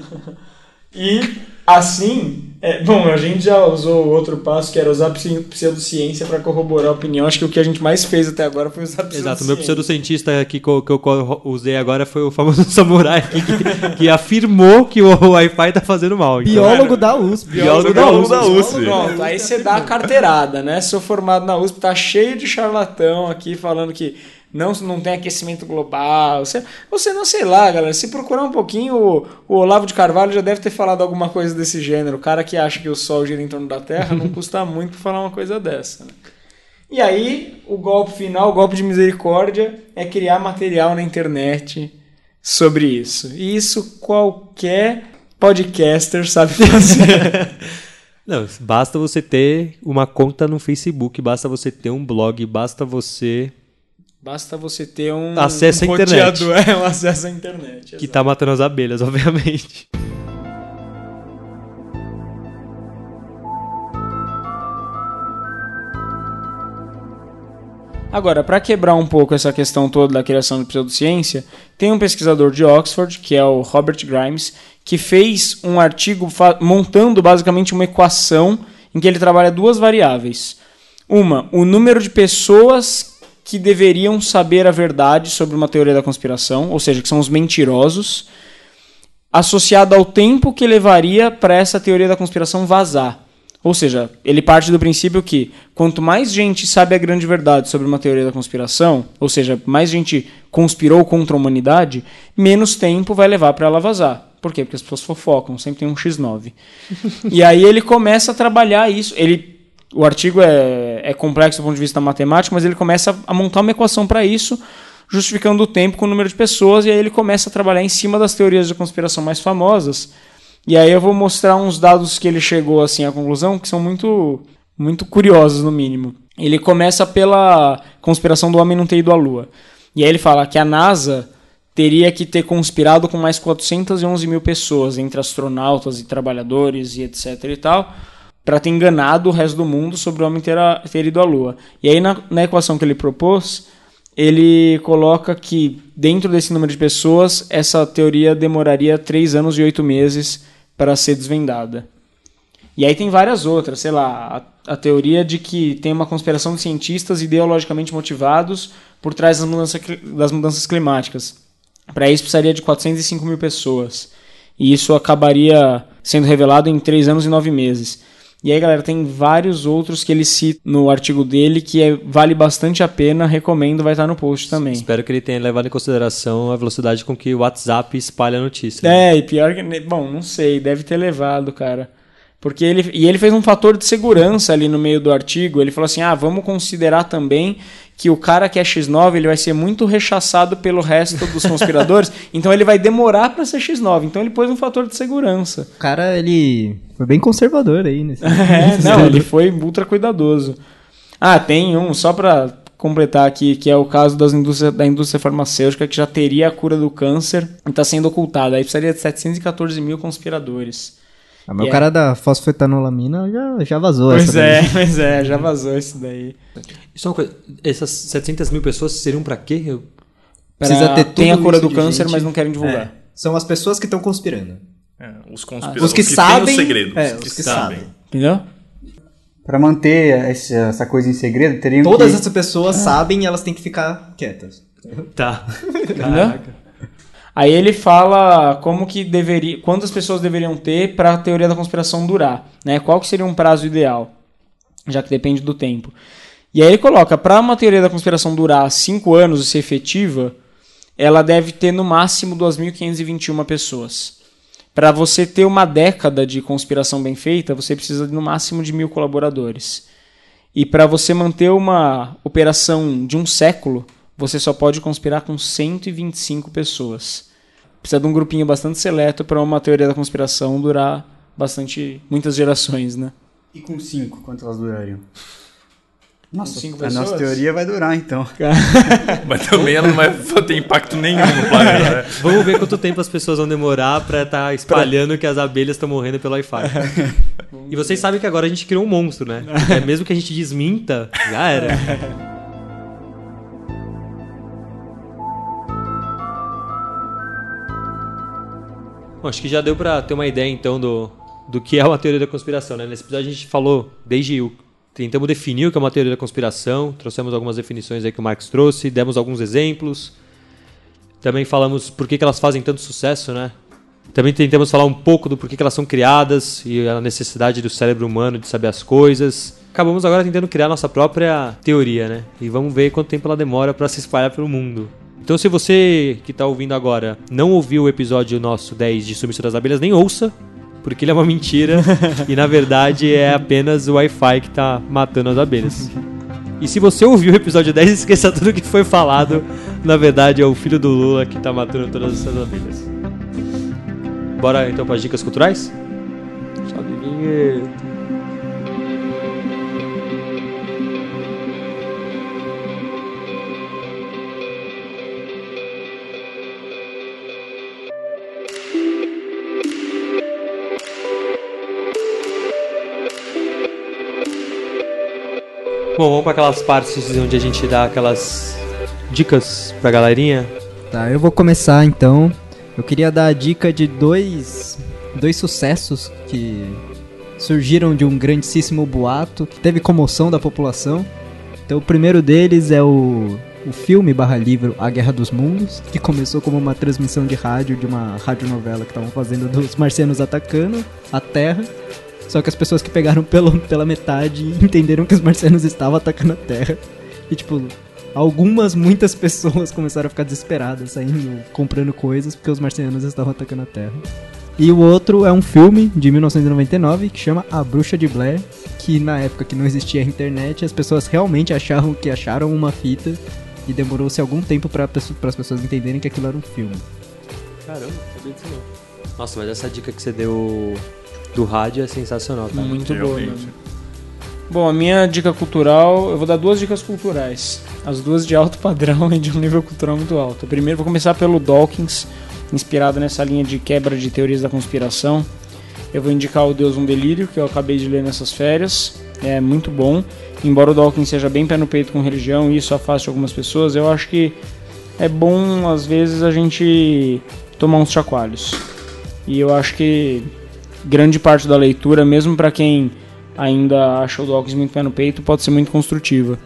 E assim, a gente já usou o outro passo, que era usar pseudociência para corroborar a opinião. Acho que o que a gente mais fez até agora foi usar pseudociência. Exato, o meu pseudocientista aqui que eu usei agora foi o famoso samurai aqui, que afirmou que o Wi-Fi tá fazendo mal. Então. Biólogo da USP. Biólogo da USP. Pronto, aí você dá a carteirada, né? Sou formado na USP, tá cheio de charlatão aqui falando que não tem aquecimento global. Você não sei lá, galera. Se procurar um pouquinho, o Olavo de Carvalho já deve ter falado alguma coisa desse gênero. O cara que acha que o Sol gira em torno da Terra não custa muito pra falar uma coisa dessa. Né? E aí, o golpe final, o golpe de misericórdia, é criar material na internet sobre isso. E isso qualquer podcaster sabe fazer. Não, basta você ter uma conta no Facebook, basta você ter um blog, basta você ter um acesso à internet. Um acesso à internet. Que tá matando as abelhas, obviamente. Agora, para quebrar um pouco essa questão toda da criação de pseudociência, tem um pesquisador de Oxford, que é o Robert Grimes, que fez um artigo montando basicamente uma equação em que ele trabalha duas variáveis. Uma, o número de pessoas que deveriam saber a verdade sobre uma teoria da conspiração, ou seja, que são os mentirosos, associado ao tempo que levaria para essa teoria da conspiração vazar. Ou seja, ele parte do princípio que quanto mais gente sabe a grande verdade sobre uma teoria da conspiração, ou seja, mais gente conspirou contra a humanidade, menos tempo vai levar para ela vazar. Por quê? Porque as pessoas fofocam, sempre tem um X9. E aí ele começa a trabalhar isso. O artigo é complexo do ponto de vista matemático, mas ele começa a montar uma equação para isso, justificando o tempo com o número de pessoas, e aí ele começa a trabalhar em cima das teorias de conspiração mais famosas. E aí eu vou mostrar uns dados que ele chegou assim à conclusão, que são muito, muito curiosos, no mínimo. Ele começa pela conspiração do homem não ter ido à Lua. E aí ele fala que a NASA teria que ter conspirado com mais 411 mil pessoas, entre astronautas e trabalhadores e etc e tal, para ter enganado o resto do mundo sobre o homem ter ido à Lua. E aí na equação que ele propôs, ele coloca que dentro desse número de pessoas, essa teoria demoraria 3 anos e 8 meses para ser desvendada. E aí tem várias outras, sei lá, a teoria de que tem uma conspiração de cientistas ideologicamente motivados por trás das mudanças climáticas. Para isso precisaria de 405 mil pessoas. E isso acabaria sendo revelado em 3 anos e 9 meses. E aí, galera, tem vários outros que ele cita no artigo dele que vale bastante a pena, recomendo, vai estar no post também. Espero que ele tenha levado em consideração a velocidade com que o WhatsApp espalha a notícia. E pior que... Bom, não sei, deve ter levado, cara. Porque ele fez um fator de segurança ali no meio do artigo. Ele falou assim, vamos considerar também que o cara que é X9 ele vai ser muito rechaçado pelo resto dos conspiradores, então ele vai demorar para ser X9. Então ele pôs um fator de segurança. O cara, ele foi bem conservador aí. Ele foi ultra cuidadoso. Tem um, só para completar aqui, que é o caso da indústria farmacêutica, que já teria a cura do câncer e está sendo ocultada. Aí precisaria de 714 mil conspiradores. Mas o cara da fosfetanolamina já vazou. Pois é, já vazou isso daí. Só uma coisa, essas 700 mil pessoas seriam pra quê? Precisa ter tudo tem a cura do de câncer, gente. mas não querem divulgar. São as pessoas que estão conspirando. Os conspiradores. Os que sabem. Têm o segredo. Os que sabem. Entendeu? Pra manter essa coisa em segredo, teriam Todas que... essas pessoas sabem e elas têm que ficar quietas. Tá. Caraca. Aí ele fala quantas pessoas deveriam ter para a teoria da conspiração durar, né? Qual que seria um prazo ideal, já que depende do tempo. E aí ele coloca, para uma teoria da conspiração durar 5 anos e ser efetiva, ela deve ter no máximo 2.521 pessoas. Para você ter uma década de conspiração bem feita, você precisa no máximo de 1.000 colaboradores. E para você manter uma operação de um século, você só pode conspirar com 125 pessoas. Precisa de um grupinho bastante seleto para uma teoria da conspiração durar muitas gerações, né? E com 5, quanto elas durariam? Nossa, 5 A pessoas? nossa teoria vai durar, então. Mas também ela não vai ter impacto nenhum no planeta, né? Vamos ver quanto tempo as pessoas vão demorar pra estar espalhando que as abelhas estão morrendo pelo Wi-Fi. E vocês sabem que agora a gente criou um monstro, né? Mesmo que a gente desminta, já era. Bom, acho que já deu pra ter uma ideia, então, do que é uma teoria da conspiração, né? Nesse episódio a gente falou tentamos definir o que é uma teoria da conspiração, trouxemos algumas definições aí que o Marx trouxe, demos alguns exemplos. Também falamos por que elas fazem tanto sucesso, né? Também tentamos falar um pouco do porquê que elas são criadas e a necessidade do cérebro humano de saber as coisas. acabamos agora tentando criar nossa própria teoria, né? E vamos ver quanto tempo ela demora pra se espalhar pelo mundo. Então se você que tá ouvindo agora não ouviu o episódio nosso 10 de Sumiço das Abelhas, nem ouça, porque ele é uma mentira e na verdade é apenas o Wi-Fi que tá matando as abelhas. E se você ouviu o episódio 10, esqueça tudo que foi falado. Na verdade é o filho do Lula que tá matando todas essas abelhas. Bora então para as dicas culturais? Sobe vinheta. Bom, vamos para aquelas partes onde a gente dá aquelas dicas pra galerinha. Tá, eu vou começar então. Eu queria dar a dica de dois sucessos que surgiram de um grandíssimo boato, que teve comoção da população. Então o primeiro deles é o filme /livro A Guerra dos Mundos, que começou como uma transmissão de rádio de uma radionovela que estavam fazendo dos marcianos atacando a Terra. Só que as pessoas que pegaram pela metade entenderam que os marcianos estavam atacando a Terra. E tipo, muitas pessoas começaram a ficar desesperadas, saindo, comprando coisas, porque os marcianos estavam atacando a Terra. E o outro é um filme de 1999 que chama A Bruxa de Blair, que na época que não existia a internet, as pessoas realmente acharam uma fita e demorou-se algum tempo para as pessoas entenderem que aquilo era um filme. Caramba, não sabia disso não. Nossa, mas essa dica que você deu do rádio é sensacional, tá? Muito boa, mano. Bom, a minha dica cultural, eu vou dar 2 dicas culturais. As duas de alto padrão e de um nível cultural muito alto. Primeiro, vou começar pelo Dawkins, inspirado nessa linha de quebra de teorias da conspiração. Eu vou indicar o Deus um Delírio, que eu acabei de ler nessas férias. É muito bom. Embora o Dawkins seja bem pé no peito com religião e isso afaste algumas pessoas, eu acho que é bom, às vezes, a gente tomar uns chacoalhos. E eu acho que grande parte da leitura, mesmo para quem ainda acha o Dawkins muito pé no peito, pode ser muito construtiva.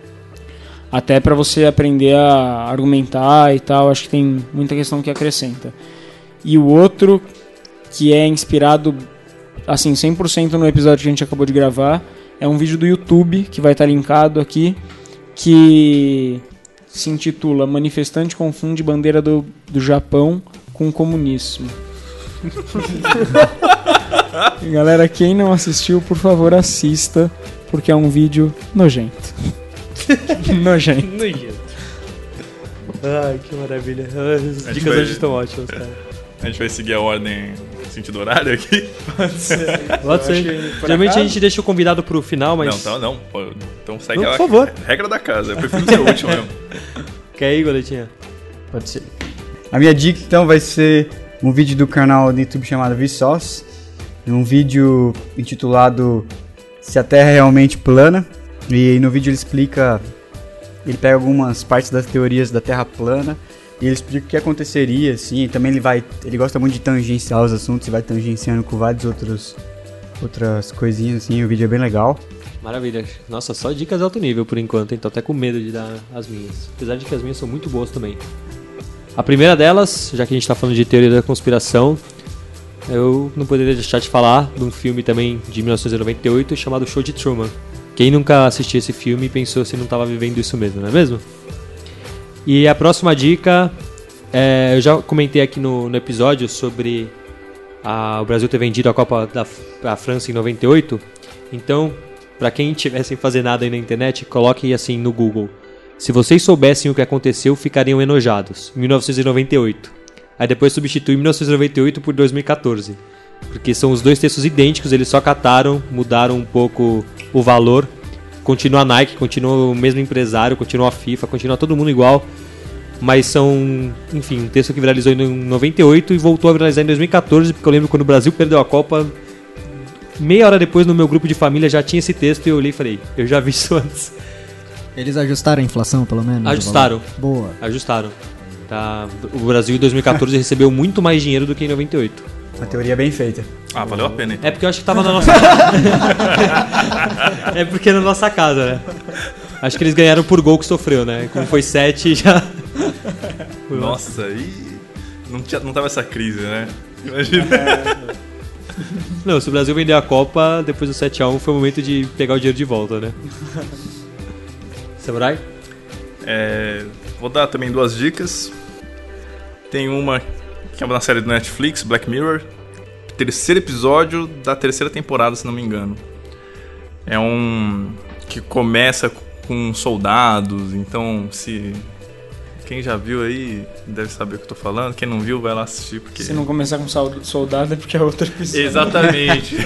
Até para você aprender a argumentar e tal, acho que tem muita questão que acrescenta. E o outro, que é inspirado assim 100% no episódio que a gente acabou de gravar, é um vídeo do YouTube, que vai estar linkado aqui, que se intitula Manifestante confunde bandeira do Japão com comunismo. Galera, quem não assistiu, por favor, assista, porque é um vídeo nojento. Nojento. Ai, que maravilha. As dicas hoje estão ótimas, cara. A gente vai seguir a ordem sentido horário aqui? Pode ser. Geralmente a gente deixa o convidado pro final, mas... Não. Pô, então segue não, a por favor. Regra da casa. Eu prefiro ser o último mesmo. Quer ir, Goletinha? Pode ser. A minha dica então vai ser um vídeo do canal do YouTube chamado Vsauce. Um vídeo intitulado Se a Terra é Realmente Plana. E no vídeo ele explica, ele pega algumas partes das teorias da Terra plana e ele explica o que aconteceria, assim. Também ele gosta muito de tangenciar os assuntos e vai tangenciando com várias outras coisinhas, assim. O vídeo é bem legal. Maravilha. Nossa, só dicas de alto nível por enquanto, hein? Tô até com medo de dar as minhas. Apesar de que as minhas são muito boas também. A primeira delas, já que a gente tá falando de teoria da conspiração, eu não poderia deixar de falar de um filme também de 1998 chamado Show de Truman. Quem nunca assistiu esse filme e pensou se não estava vivendo isso mesmo, não é mesmo? E a próxima dica, eu já comentei aqui no episódio sobre o Brasil ter vendido a Copa da França em 98. Então, para quem estiver sem fazer nada aí na internet, coloque assim no Google: se vocês soubessem o que aconteceu, ficariam enojados. 1998. Aí depois substitui 1998 por 2014. Porque são os dois textos idênticos, eles só cataram, mudaram um pouco o valor. Continua a Nike, continua o mesmo empresário, continua a FIFA, continua todo mundo igual. Mas são, enfim, um texto que viralizou em 98 e voltou a viralizar em 2014, porque eu lembro quando o Brasil perdeu a Copa, meia hora depois no meu grupo de família já tinha esse texto e eu olhei e falei, eu já vi isso antes. Eles ajustaram a inflação, pelo menos? Ajustaram. Boa. Ajustaram. Tá. O Brasil em 2014 recebeu muito mais dinheiro do que em 98. Uma teoria bem feita. Ah, valeu a pena, então. É porque eu acho que tava na nossa É porque é na nossa casa, né? Acho que eles ganharam por gol que sofreu, né? Como foi 7, já... Nossa, e... Não tava essa crise, né? Imagina. Não, se o Brasil vender a Copa, depois do 7-1 foi o momento de pegar o dinheiro de volta, né? Samurai? Vou dar também 2 dicas. Tem uma que é uma série do Netflix, Black Mirror. 3º episódio da 3ª temporada, se não me engano. É um que começa com soldados, então se... Quem já viu aí deve saber o que eu tô falando. Quem não viu, vai lá assistir, porque... Se não começar com soldado é porque é outra episódio. Exatamente.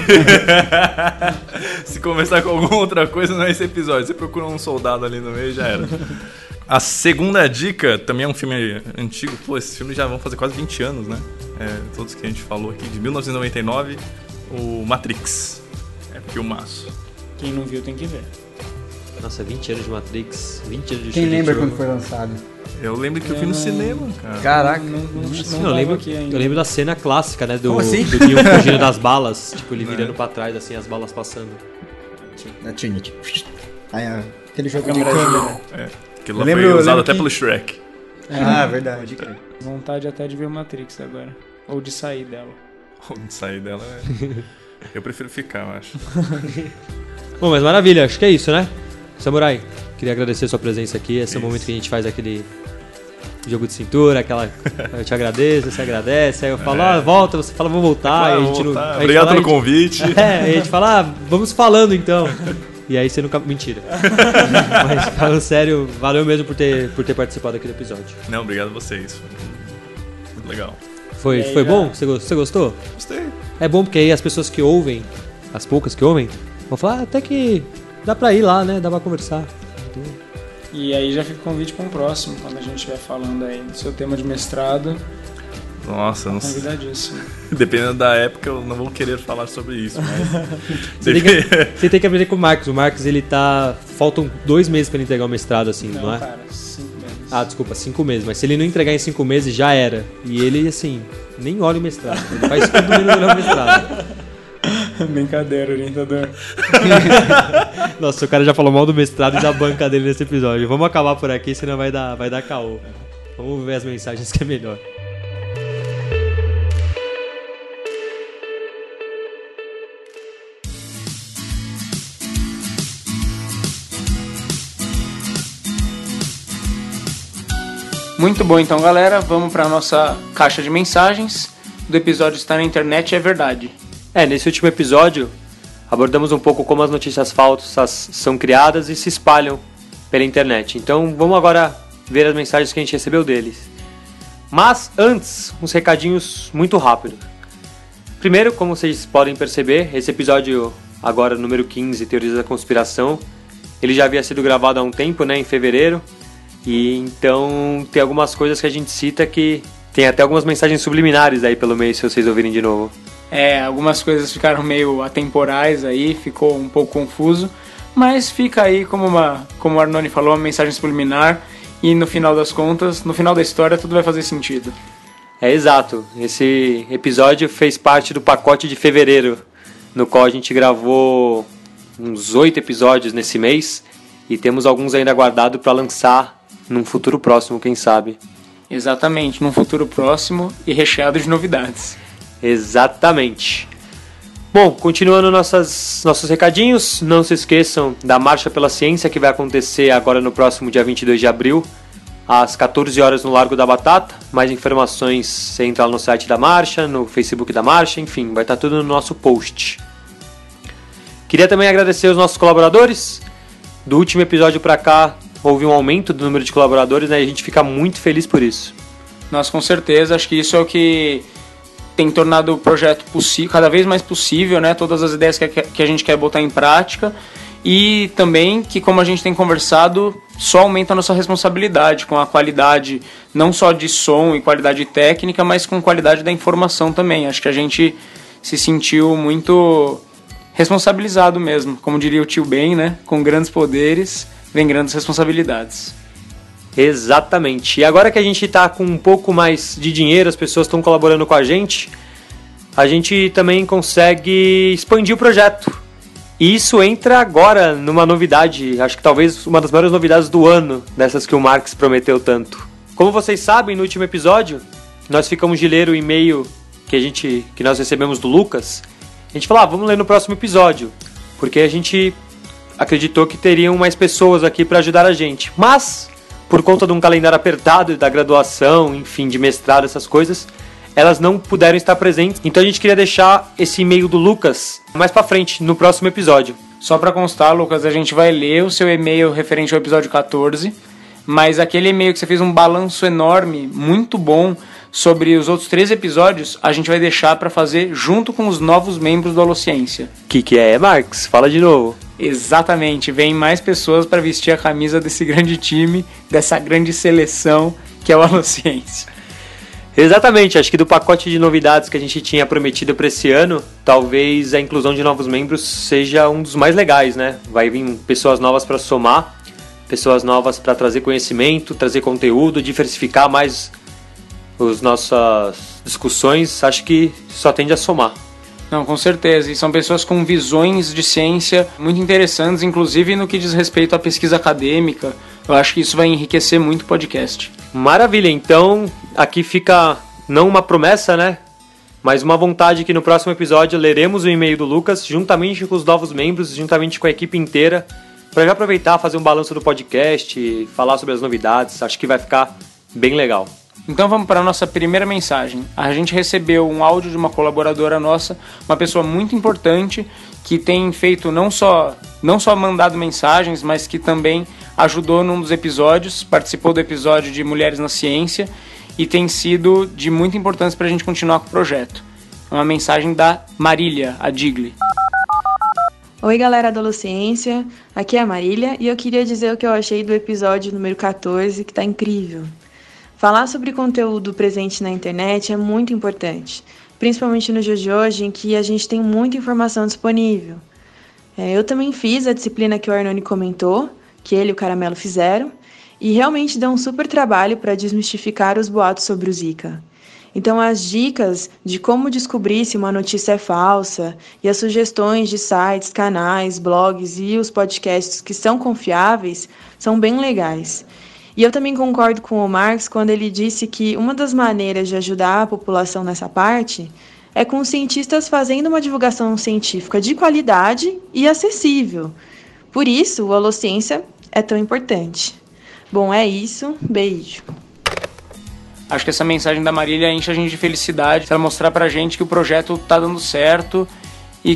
Se começar com alguma outra coisa, não é esse episódio. Você procura um soldado ali no meio e já era. A segunda dica também é um filme antigo. Pô, esses filmes já vão fazer quase 20 anos, né? Todos que a gente falou aqui. De 1999, o Matrix. É filmaço. Quem não viu tem que ver. Nossa, 20 anos de Matrix, 20 anos de Quem Show de lembra Truman. quando foi lançado? Eu lembro que eu vi no cinema, cara. Caraca. Não eu lembro, aqui ainda. eu lembro da cena clássica, né? Do Como assim? Neo fugindo das balas. Tipo, ele virando pra trás, assim, as balas passando. Da Trinity. Aí, aquele jogo de Câmera câmera. Aquilo lá Eu lembro- foi eu usado lembro até que- pelo Shrek. Ah, verdade. Vontade até de ver o Matrix agora. Ou de sair dela. De sair dela, eu prefiro ficar, eu acho. Bom, mas maravilha, acho que é isso, né? Samurai, queria agradecer a sua presença aqui. Esse é o momento que a gente faz aquele jogo de cintura, eu te agradeço, você agradece, aí eu falo, volta, você fala, vou voltar. Aí a gente não- aí a gente Obrigado fala, pelo convite. aí a gente fala, vamos falando então. E aí você nunca... Mentira. Mas falando sério, valeu mesmo por ter participado aqui do episódio. Não, obrigado a vocês. Foi muito legal. Foi bom? Você gostou? Gostei. É bom porque aí as pessoas que ouvem, as poucas que ouvem, vão falar, até que dá pra ir lá, né? Dá pra conversar. E aí já fica o convite para um próximo, quando a gente estiver falando aí do seu tema de mestrado. Nossa, não sei. Convidadíssimo. Dependendo da época, eu não vou querer falar sobre isso, mas... Você tem que aprender com o Marcos. O Marcos, ele tá... Faltam 2 meses pra ele entregar o mestrado, assim, não é? Cara, 5 meses. Ah, desculpa, 5 meses. Mas se ele não entregar em 5 meses, já era. E ele, assim, nem olha o mestrado. Ele faz tudo menos olhar o mestrado. Brincadeira, orientador. Nossa, o cara já falou mal do mestrado e da banca dele nesse episódio. Vamos acabar por aqui, senão vai dar caô. Vamos ver as mensagens que é melhor. Muito bom, então, galera. Vamos para nossa caixa de mensagens. Do episódio está na internet, é verdade. Nesse último episódio, abordamos um pouco como as notícias falsas são criadas e se espalham pela internet. Então, vamos agora ver as mensagens que a gente recebeu deles. Mas, antes, uns recadinhos muito rápidos. Primeiro, como vocês podem perceber, esse episódio, agora número 15, Teorias da Conspiração, ele já havia sido gravado há um tempo, né, em fevereiro. E então tem algumas coisas que a gente cita que tem até algumas mensagens subliminares aí pelo meio, se vocês ouvirem de novo. Algumas coisas ficaram meio atemporais aí, ficou um pouco confuso, mas fica aí como o Arnone falou, uma mensagem subliminar, e no final das contas, no final da história, tudo vai fazer sentido. Exato. Esse episódio fez parte do pacote de fevereiro, no qual a gente gravou uns 8 episódios nesse mês, e temos alguns ainda guardados para lançar num futuro próximo, quem sabe. Exatamente, num futuro próximo e recheado de novidades. Exatamente. Bom, continuando nossos recadinhos, não se esqueçam da Marcha pela Ciência, que vai acontecer agora no próximo dia 22 de abril, às 14 horas no Largo da Batata. Mais informações, você entra lá no site da Marcha, no Facebook da Marcha, enfim, vai estar tudo no nosso post. Queria também agradecer os nossos colaboradores. Do último episódio para cá, houve um aumento do número de colaboradores, né? E a gente fica muito feliz por isso. Nós, com certeza, acho que isso é o que tem tornado o projeto cada vez mais possível, né? Todas as ideias que a gente quer botar em prática. E também que, como a gente tem conversado, só aumenta a nossa responsabilidade com a qualidade, não só de som e qualidade técnica, mas com qualidade da informação também. Acho que a gente se sentiu muito responsabilizado mesmo. Como diria o tio Ben, né? Com grandes poderes vem grandes responsabilidades. Exatamente. E agora que a gente está com um pouco mais de dinheiro, as pessoas estão colaborando com a gente também consegue expandir o projeto. E isso entra agora numa novidade, acho que talvez uma das maiores novidades do ano, dessas que o Marx prometeu tanto. Como vocês sabem, no último episódio, nós ficamos de ler o e-mail que nós recebemos do Lucas, a gente falou, vamos ler no próximo episódio, porque a gente acreditou que teriam mais pessoas aqui para ajudar a gente. Mas, por conta de um calendário apertado, da graduação, enfim, de mestrado, essas coisas, elas não puderam estar presentes. Então a gente queria deixar esse e-mail do Lucas mais pra frente, no próximo episódio. Só pra constar, Lucas, a gente vai ler o seu e-mail referente ao episódio 14, mas aquele e-mail que você fez um balanço enorme, muito bom, sobre os outros 3 episódios, a gente vai deixar pra fazer junto com os novos membros do Alociência. Que é, Marcos? Fala de novo. Exatamente, vem mais pessoas para vestir a camisa desse grande time, dessa grande seleção que é o Alociência. Exatamente, acho que do pacote de novidades que a gente tinha prometido para esse ano, talvez a inclusão de novos membros seja um dos mais legais, né? Vai vir pessoas novas para somar, pessoas novas para trazer conhecimento, trazer conteúdo, diversificar mais as nossas discussões, acho que só tende a somar. Não, com certeza, e são pessoas com visões de ciência muito interessantes, inclusive no que diz respeito à pesquisa acadêmica. Eu acho que isso vai enriquecer muito o podcast. Maravilha, então aqui fica não uma promessa, né? Mas uma vontade que no próximo episódio leremos o e-mail do Lucas, juntamente com os novos membros, juntamente com a equipe inteira, para já aproveitar, fazer um balanço do podcast, falar sobre as novidades, acho que vai ficar bem legal. Então vamos para a nossa primeira mensagem. A gente recebeu um áudio de uma colaboradora nossa, uma pessoa muito importante, que tem feito não só mandado mensagens, mas que também ajudou num dos episódios, participou do episódio de Mulheres na Ciência e tem sido de muita importância para a gente continuar com o projeto. É uma mensagem da Marília, a Digli. Oi galera da Alociência, aqui é a Marília e eu queria dizer o que eu achei do episódio número 14, que tá incrível. Falar sobre conteúdo presente na internet é muito importante, principalmente nos dias de hoje em que a gente tem muita informação disponível. Eu também fiz a disciplina que o Arnone comentou, que ele e o Caramelo fizeram, e realmente deu um super trabalho para desmistificar os boatos sobre o Zika. Então as dicas de como descobrir se uma notícia é falsa e as sugestões de sites, canais, blogs e os podcasts que são confiáveis são bem legais. E eu também concordo com o Marx quando ele disse que uma das maneiras de ajudar a população nessa parte é com os cientistas fazendo uma divulgação científica de qualidade e acessível. Por isso, o Alociência é tão importante. Bom, é isso. Beijo. Acho que essa mensagem da Marília enche a gente de felicidade para mostrar pra gente que o projeto tá dando certo e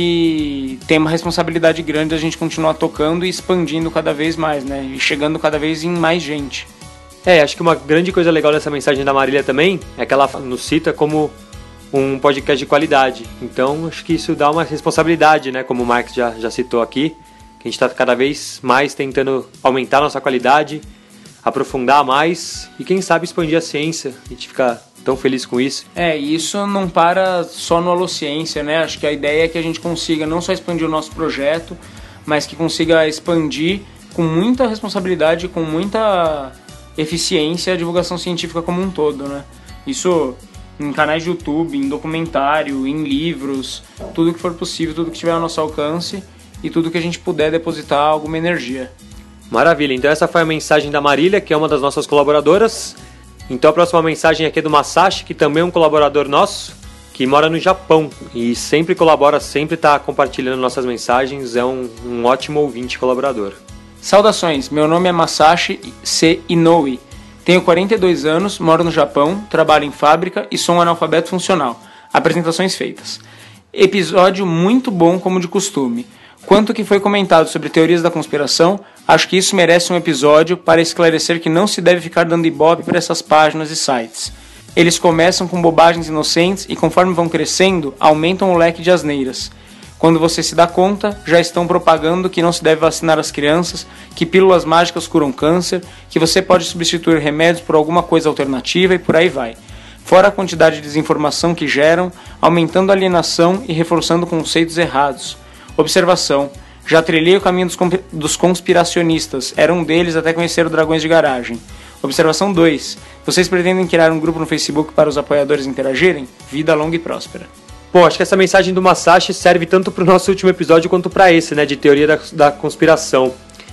que tem uma responsabilidade grande a gente continuar tocando e expandindo cada vez mais, né? E chegando cada vez em mais gente. Acho que uma grande coisa legal dessa mensagem da Marília também é que ela nos cita como um podcast de qualidade. Então, acho que isso dá uma responsabilidade, né? Como o Marx já citou aqui, que a gente está cada vez mais tentando aumentar a nossa qualidade, aprofundar mais e, quem sabe, expandir a ciência. A gente fica tão feliz com isso. E isso não para só no Alociência, né? Acho que a ideia é que a gente consiga não só expandir o nosso projeto, mas que consiga expandir com muita responsabilidade, com muita eficiência a divulgação científica como um todo, né? Isso em canais de YouTube, em documentário, em livros, tudo que for possível, tudo que estiver ao nosso alcance e tudo que a gente puder depositar alguma energia. Maravilha, então essa foi a mensagem da Marília, que é uma das nossas colaboradoras. Então a próxima mensagem aqui é do Masashi, que também é um colaborador nosso, que mora no Japão e sempre colabora, sempre está compartilhando nossas mensagens, é um ótimo ouvinte colaborador. Saudações, meu nome é Masashi C. Inoue, tenho 42 anos, moro no Japão, trabalho em fábrica e sou um analfabeto funcional. Apresentações feitas. Episódio muito bom como de costume. Quanto que foi comentado sobre teorias da conspiração, acho que isso merece um episódio para esclarecer que não se deve ficar dando ibope para essas páginas e sites. Eles começam com bobagens inocentes e conforme vão crescendo, aumentam o leque de asneiras. Quando você se dá conta, já estão propagando que não se deve vacinar as crianças, que pílulas mágicas curam câncer, que você pode substituir remédios por alguma coisa alternativa e por aí vai. Fora a quantidade de desinformação que geram, aumentando a alienação e reforçando conceitos errados. Observação. Já trilhei o caminho dos conspiracionistas. Era um deles até conhecer o Dragões de Garagem. Observação 2. Vocês pretendem criar um grupo no Facebook para os apoiadores interagirem? Vida longa e próspera. Bom, acho que essa mensagem do Masashi serve tanto para o nosso último episódio quanto para esse, né, de teoria da conspiração.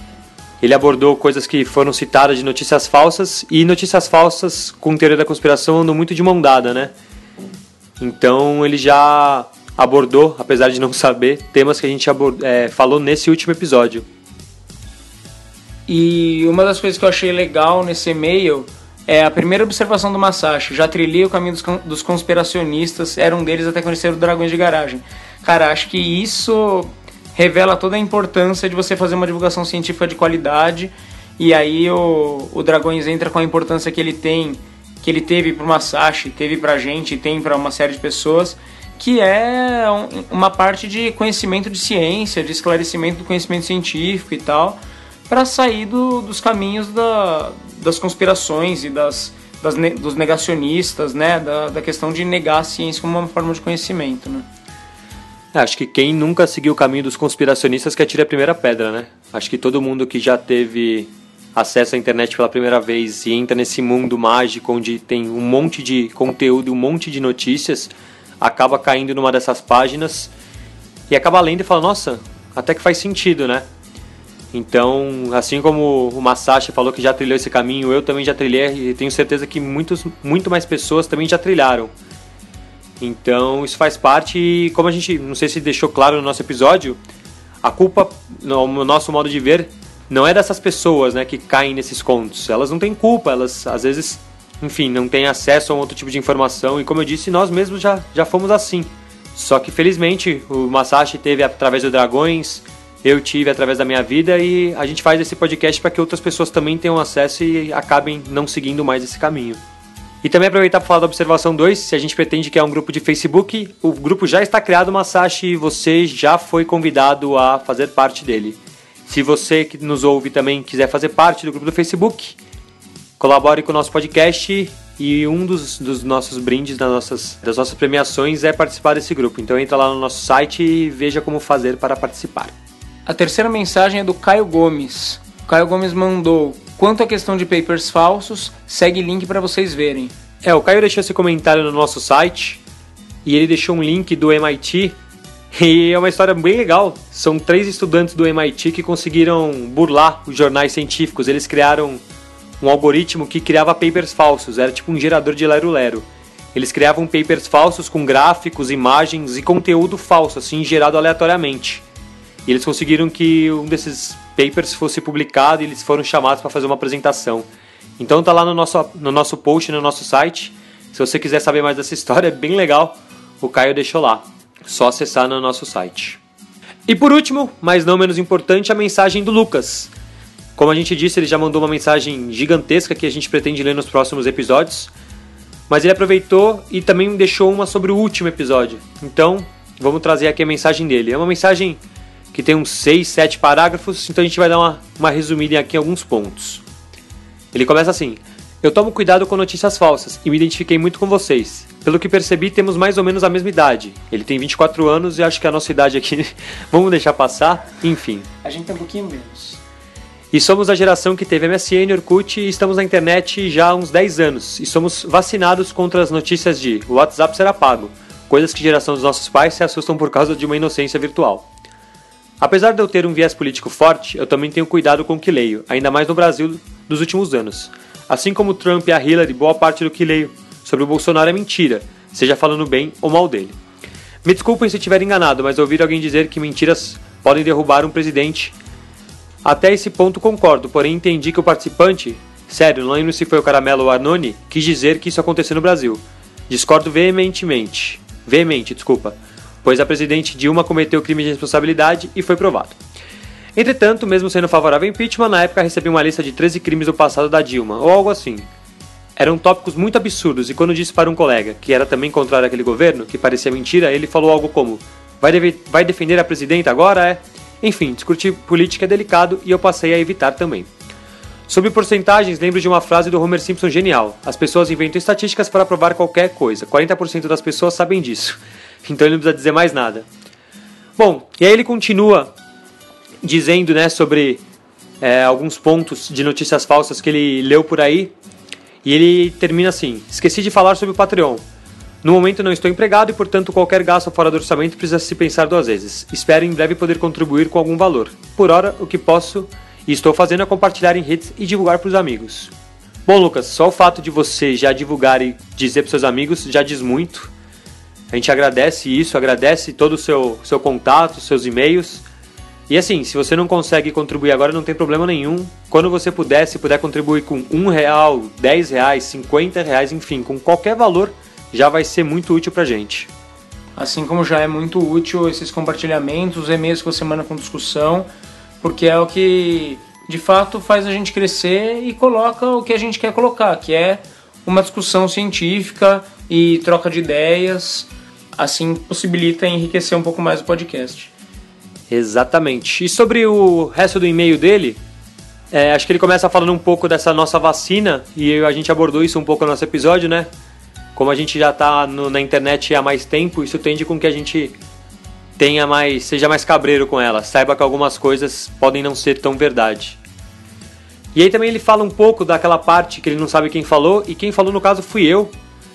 Ele abordou coisas que foram citadas de notícias falsas, e notícias falsas com teoria da conspiração andam muito de mão dada, né? Então ele já abordou, apesar de não saber, temas que a gente falou nesse último episódio. E uma das coisas que eu achei legal nesse e-mail é a primeira observação do Masashi. Já trilhei o caminho dos conspiracionistas, era um deles até conhecer o Dragões de Garagem. Cara, acho que isso revela toda a importância de você fazer uma divulgação científica de qualidade. E aí o Dragões entra com a importância que ele tem, que ele teve pro Masashi, teve pra gente, tem pra uma série de pessoas, que é uma parte de conhecimento de ciência, de esclarecimento do conhecimento científico e tal, para sair dos caminhos das conspirações e dos negacionistas, né? Da questão de negar a ciência como uma forma de conhecimento, né? Acho que quem nunca seguiu o caminho dos conspiracionistas que atire a primeira pedra, né? Acho que todo mundo que já teve acesso à internet pela primeira vez e entra nesse mundo mágico onde tem um monte de conteúdo, um monte de notícias, acaba caindo numa dessas páginas e acaba lendo e fala, nossa, até que faz sentido, né? Então, assim como o Masashi falou que já trilhou esse caminho, eu também já trilhei e tenho certeza que muito mais pessoas também já trilharam. Então, isso faz parte e como a gente, não sei se deixou claro no nosso episódio, a culpa, no nosso modo de ver, não é dessas pessoas, né, que caem nesses contos. Elas não têm culpa, elas às vezes, enfim, não têm acesso a um outro tipo de informação e como eu disse, nós mesmos já fomos assim. Só que felizmente o Masashi teve através do Dragões, eu tive através da minha vida e a gente faz esse podcast para que outras pessoas também tenham acesso e acabem não seguindo mais esse caminho. E também aproveitar para falar da observação 2, se a gente pretende criar um grupo de Facebook, o grupo já está criado, Masashi, e você já foi convidado a fazer parte dele. Se você que nos ouve também quiser fazer parte do grupo do Facebook, colabore com o nosso podcast e um dos nossos brindes das nossas premiações é participar desse grupo. Então entra lá no nosso site e veja como fazer para participar. A terceira mensagem é do Caio Gomes. O Caio Gomes mandou: quanto à questão de papers falsos, segue link para vocês verem. O Caio deixou esse comentário no nosso site e ele deixou um link do MIT e é uma história bem legal. São 3 estudantes do MIT que conseguiram burlar os jornais científicos. Eles criaram um algoritmo que criava papers falsos, era tipo um gerador de lero-lero. Eles criavam papers falsos com gráficos, imagens e conteúdo falso, assim, gerado aleatoriamente. E eles conseguiram que um desses papers fosse publicado e eles foram chamados para fazer uma apresentação. Então tá lá no nosso post, no nosso site. Se você quiser saber mais dessa história, é bem legal. O Caio deixou lá. Só acessar no nosso site. E por último, mas não menos importante, a mensagem do Lucas. Como a gente disse, ele já mandou uma mensagem gigantesca que a gente pretende ler nos próximos episódios. Mas ele aproveitou e também deixou uma sobre o último episódio. Então, vamos trazer aqui a mensagem dele. É uma mensagem que tem uns 6, 7 parágrafos, então a gente vai dar uma resumida aqui em alguns pontos. Ele começa assim: eu tomo cuidado com notícias falsas e me identifiquei muito com vocês. Pelo que percebi, temos mais ou menos a mesma idade. Ele tem 24 anos e acho que a nossa idade aqui vamos deixar passar, enfim. A gente tem um pouquinho menos. E somos a geração que teve MSN, Orkut e estamos na internet já há uns 10 anos. E somos vacinados contra as notícias de o WhatsApp será pago, coisas que a geração dos nossos pais se assustam por causa de uma inocência virtual. Apesar de eu ter um viés político forte, eu também tenho cuidado com o que leio, ainda mais no Brasil dos últimos anos. Assim como Trump e a Hillary, boa parte do que leio sobre o Bolsonaro é mentira, seja falando bem ou mal dele. Me desculpem se estiver enganado, mas ouvir alguém dizer que mentiras podem derrubar um presidente. Até esse ponto concordo, porém entendi que o participante, sério, não lembro se foi o Caramelo ou o Arnone, quis dizer que isso aconteceu no Brasil. Discordo veemente, pois a presidente Dilma cometeu crime de responsabilidade e foi provado. Entretanto, mesmo sendo favorável ao impeachment, na época recebi uma lista de 13 crimes do passado da Dilma, ou algo assim. Eram tópicos muito absurdos e quando disse para um colega, que era também contrário àquele governo, que parecia mentira, ele falou algo como: vai defender a presidenta agora, Enfim, discutir política é delicado e eu passei a evitar também. Sobre porcentagens, lembro de uma frase do Homer Simpson genial: as pessoas inventam estatísticas para provar qualquer coisa, 40% das pessoas sabem disso. Então ele não precisa dizer mais nada. Bom, e aí ele continua dizendo, né, sobre alguns pontos de notícias falsas que ele leu por aí. E ele termina assim: esqueci de falar sobre o Patreon. No momento não estou empregado e, portanto, qualquer gasto fora do orçamento precisa se pensar 2 vezes. Espero em breve poder contribuir com algum valor. Por hora, o que posso e estou fazendo é compartilhar em redes e divulgar para os amigos. Bom, Lucas, só o fato de você já divulgar e dizer para seus amigos já diz muito. A gente agradece isso, agradece todo o seu contato, seus e-mails. E assim, se você não consegue contribuir agora, não tem problema nenhum. Quando você puder, se puder contribuir com R$1, R$10, R$50, enfim, com qualquer valor, já vai ser muito útil pra gente. Assim como já é muito útil esses compartilhamentos, os e-mails que você manda com discussão, porque é o que de fato faz a gente crescer e coloca o que a gente quer colocar, que é uma discussão científica e troca de ideias, assim possibilita enriquecer um pouco mais o podcast. Exatamente. E sobre o resto do e-mail dele, acho que ele começa falando um pouco dessa nossa vacina, e a gente abordou isso um pouco no nosso episódio, né? Como a gente já está na internet há mais tempo, isso tende com que a gente seja mais cabreiro com ela, saiba que algumas coisas podem não ser tão verdade. E aí também ele fala um pouco daquela parte que ele não sabe quem falou, e quem falou no caso fui eu.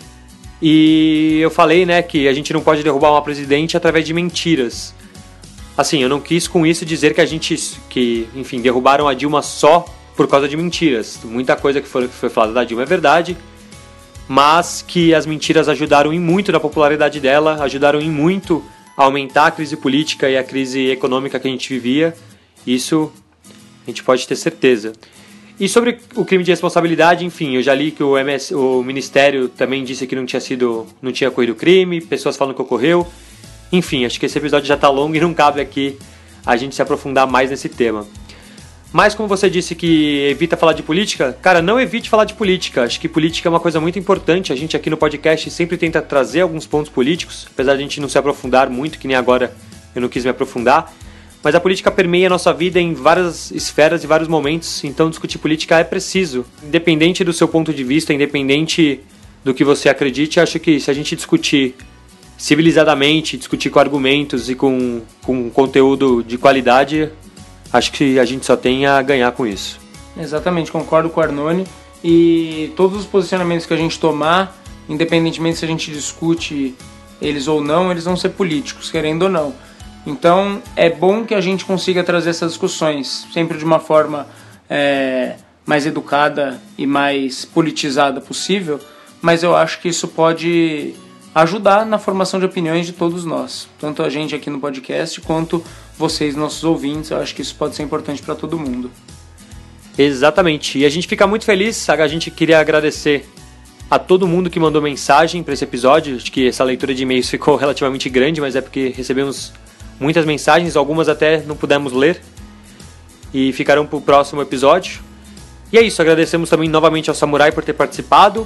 E eu falei, né, que a gente não pode derrubar uma presidente através de mentiras. Assim, eu não quis com isso dizer enfim, derrubaram a Dilma só por causa de mentiras. Muita coisa que foi falada da Dilma é verdade, mas que as mentiras ajudaram em muito na popularidade dela, ajudaram em muito a aumentar a crise política e a crise econômica que a gente vivia. Isso a gente pode ter certeza. E sobre o crime de responsabilidade, enfim, eu já li que o Ministério também disse que não tinha ocorrido crime, pessoas falam que ocorreu. Enfim, acho que esse episódio já está longo e não cabe aqui a gente se aprofundar mais nesse tema. Mas como você disse que evita falar de política, cara, não evite falar de política. Acho que política é uma coisa muito importante. A gente aqui no podcast sempre tenta trazer alguns pontos políticos, apesar de a gente não se aprofundar muito, que nem agora eu não quis me aprofundar. Mas a política permeia a nossa vida em várias esferas e vários momentos, então discutir política é preciso. Independente do seu ponto de vista, independente do que você acredite, acho que se a gente discutir civilizadamente, discutir com argumentos e com conteúdo de qualidade, acho que a gente só tem a ganhar com isso. Exatamente, concordo com o Arnone. E todos os posicionamentos que a gente tomar, independentemente se a gente discute eles ou não, eles vão ser políticos, querendo ou não. Então é bom que a gente consiga trazer essas discussões sempre de uma forma mais educada e mais politizada possível, mas eu acho que isso pode ajudar na formação de opiniões de todos nós, tanto a gente aqui no podcast quanto vocês, nossos ouvintes. Eu acho que isso pode ser importante para todo mundo. Exatamente, e a gente fica muito feliz. A gente queria agradecer a todo mundo que mandou mensagem para esse episódio. Acho que essa leitura de e-mails ficou relativamente grande, mas é porque recebemos muitas mensagens, algumas até não pudemos ler e ficarão para o próximo episódio. E é isso, agradecemos também novamente ao Samurai por ter participado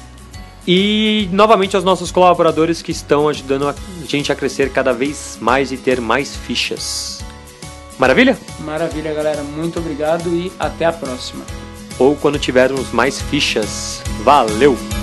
e novamente aos nossos colaboradores que estão ajudando a gente a crescer cada vez mais e ter mais fichas. Maravilha? Maravilha, galera. Muito obrigado e até a próxima. Ou quando tivermos mais fichas. Valeu!